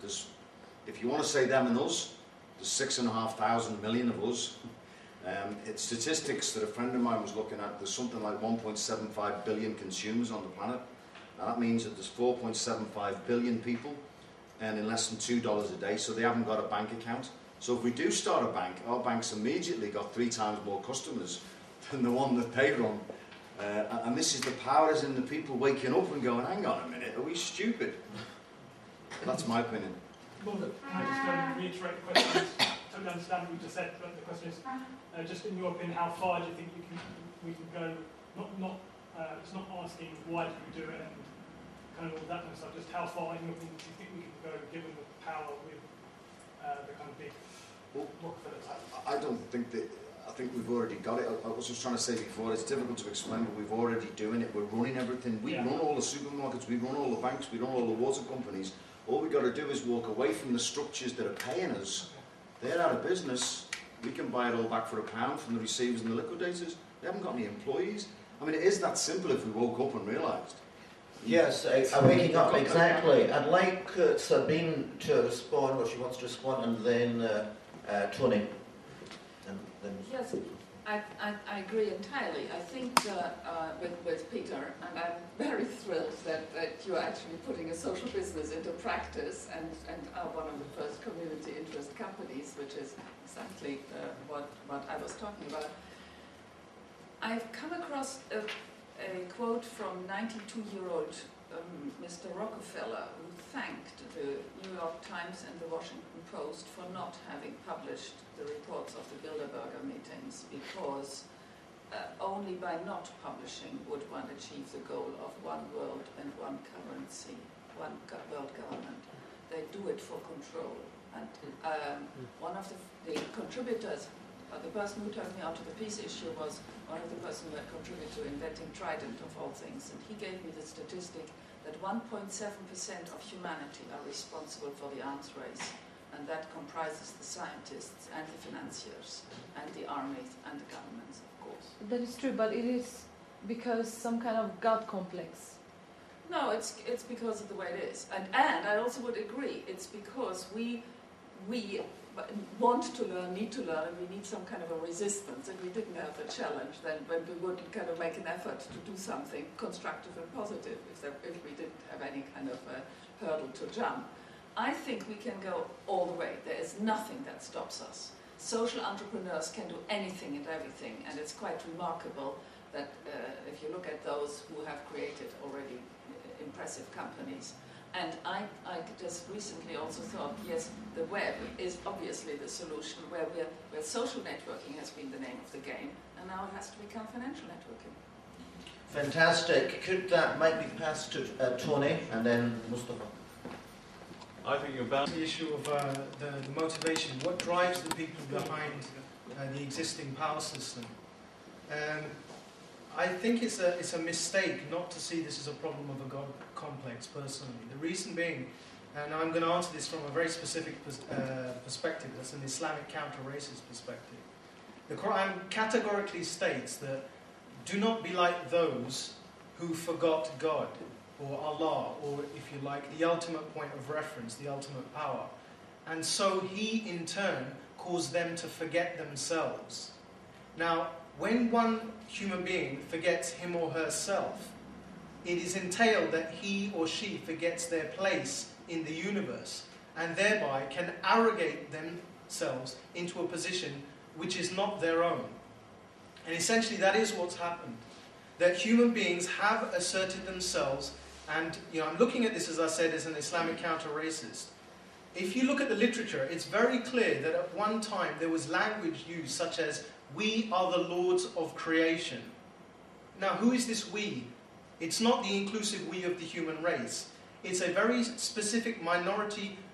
if you want to say them and us, there's 6,500 million of us. It's statistics that a friend of mine was looking at. There's something like 1.75 billion consumers on the planet. Now that means that there's 4.75 billion people earning less than $2 a day, so they haven't got a bank account. So if we do start a bank, our bank's immediately got 3 times more customers than the one that they run. And this is the power is in the people waking up and going, hang on a minute, are we stupid? That's my opinion. Can I just reiterate the question? Totally understand what you just said, but the question is, just in your opinion, how far do you think we can go? It's not asking why did we do it and kind of all that kind of stuff, just how far in your opinion do you think we can go given the power with the kind of big Rockefeller type? I don't think that, I think we've already got it. I was just trying to say before, it's difficult to explain, but we've already doing it. We're running everything. We run all the supermarkets, we run all the banks, we run all the water companies. All we've got to do is walk away from the structures that are paying us. They're out of business. We can buy it all back for £1 from the receivers and the liquidators. They haven't got any employees. I mean, it is that simple if we woke up and realised. Yes, waking up, exactly. I'd like Sabine to respond, or she wants to respond, and then Tony. And then yes, I agree entirely. I think with Peter, and I'm very thrilled that you're actually putting a social business into practice and are one of the first community interest companies, which is exactly what I was talking about. I've come across a quote from 92-year-old Mr. Rockefeller, who thanked the New York Times and the Washington Post for not having published the reports of the Bilderberger meetings, because only by not publishing would one achieve the goal of one world and one currency, one world government. They do it for control. And one of the contributors, the person who turned me on to the peace issue was one of the persons that contributed to inventing Trident of all things, and he gave me the statistic that 1.7% of humanity are responsible for the arms race, and and that comprises the scientists and the financiers and the armies and the governments, of course. That is true, but it is because some kind of God complex. No, it's because of the way it is, and I also would agree. It's because we want to learn, need to learn, and we need some kind of a resistance. If we didn't have the challenge, then we wouldn't kind of make an effort to do something constructive and positive. If we didn't have any kind of a hurdle to jump, I think we can go all the way. There is nothing that stops us. Social entrepreneurs can do anything and everything, and it's quite remarkable that if you look at those who have created already impressive companies. And I just recently also thought, yes, the web is obviously the solution, where social networking has been the name of the game, and now it has to become financial networking. Fantastic. Could that might be passed to Tony and then Mustafa? I think about the issue of the motivation. What drives the people behind the existing power system? I think it's a mistake not to see this as a problem of a God complex, personally. The reason being, and I'm going to answer this from a very specific perspective, that's an Islamic counter-racist perspective. The Quran categorically states that do not be like those who forgot God, or Allah, or if you like, the ultimate point of reference, the ultimate power. And so He, in turn, caused them to forget themselves. Now, when one human being forgets him or herself, it is entailed that he or she forgets their place in the universe and thereby can arrogate themselves into a position which is not their own. And essentially that is what's happened. That human beings have asserted themselves, and I'm looking at this, as I said, as an Islamic counter-racist. If you look at the literature, it's very clear that at one time there was language used such as, "We are the lords of creation." Now, who is this we? It's not the inclusive we of the human race. It's a very specific minority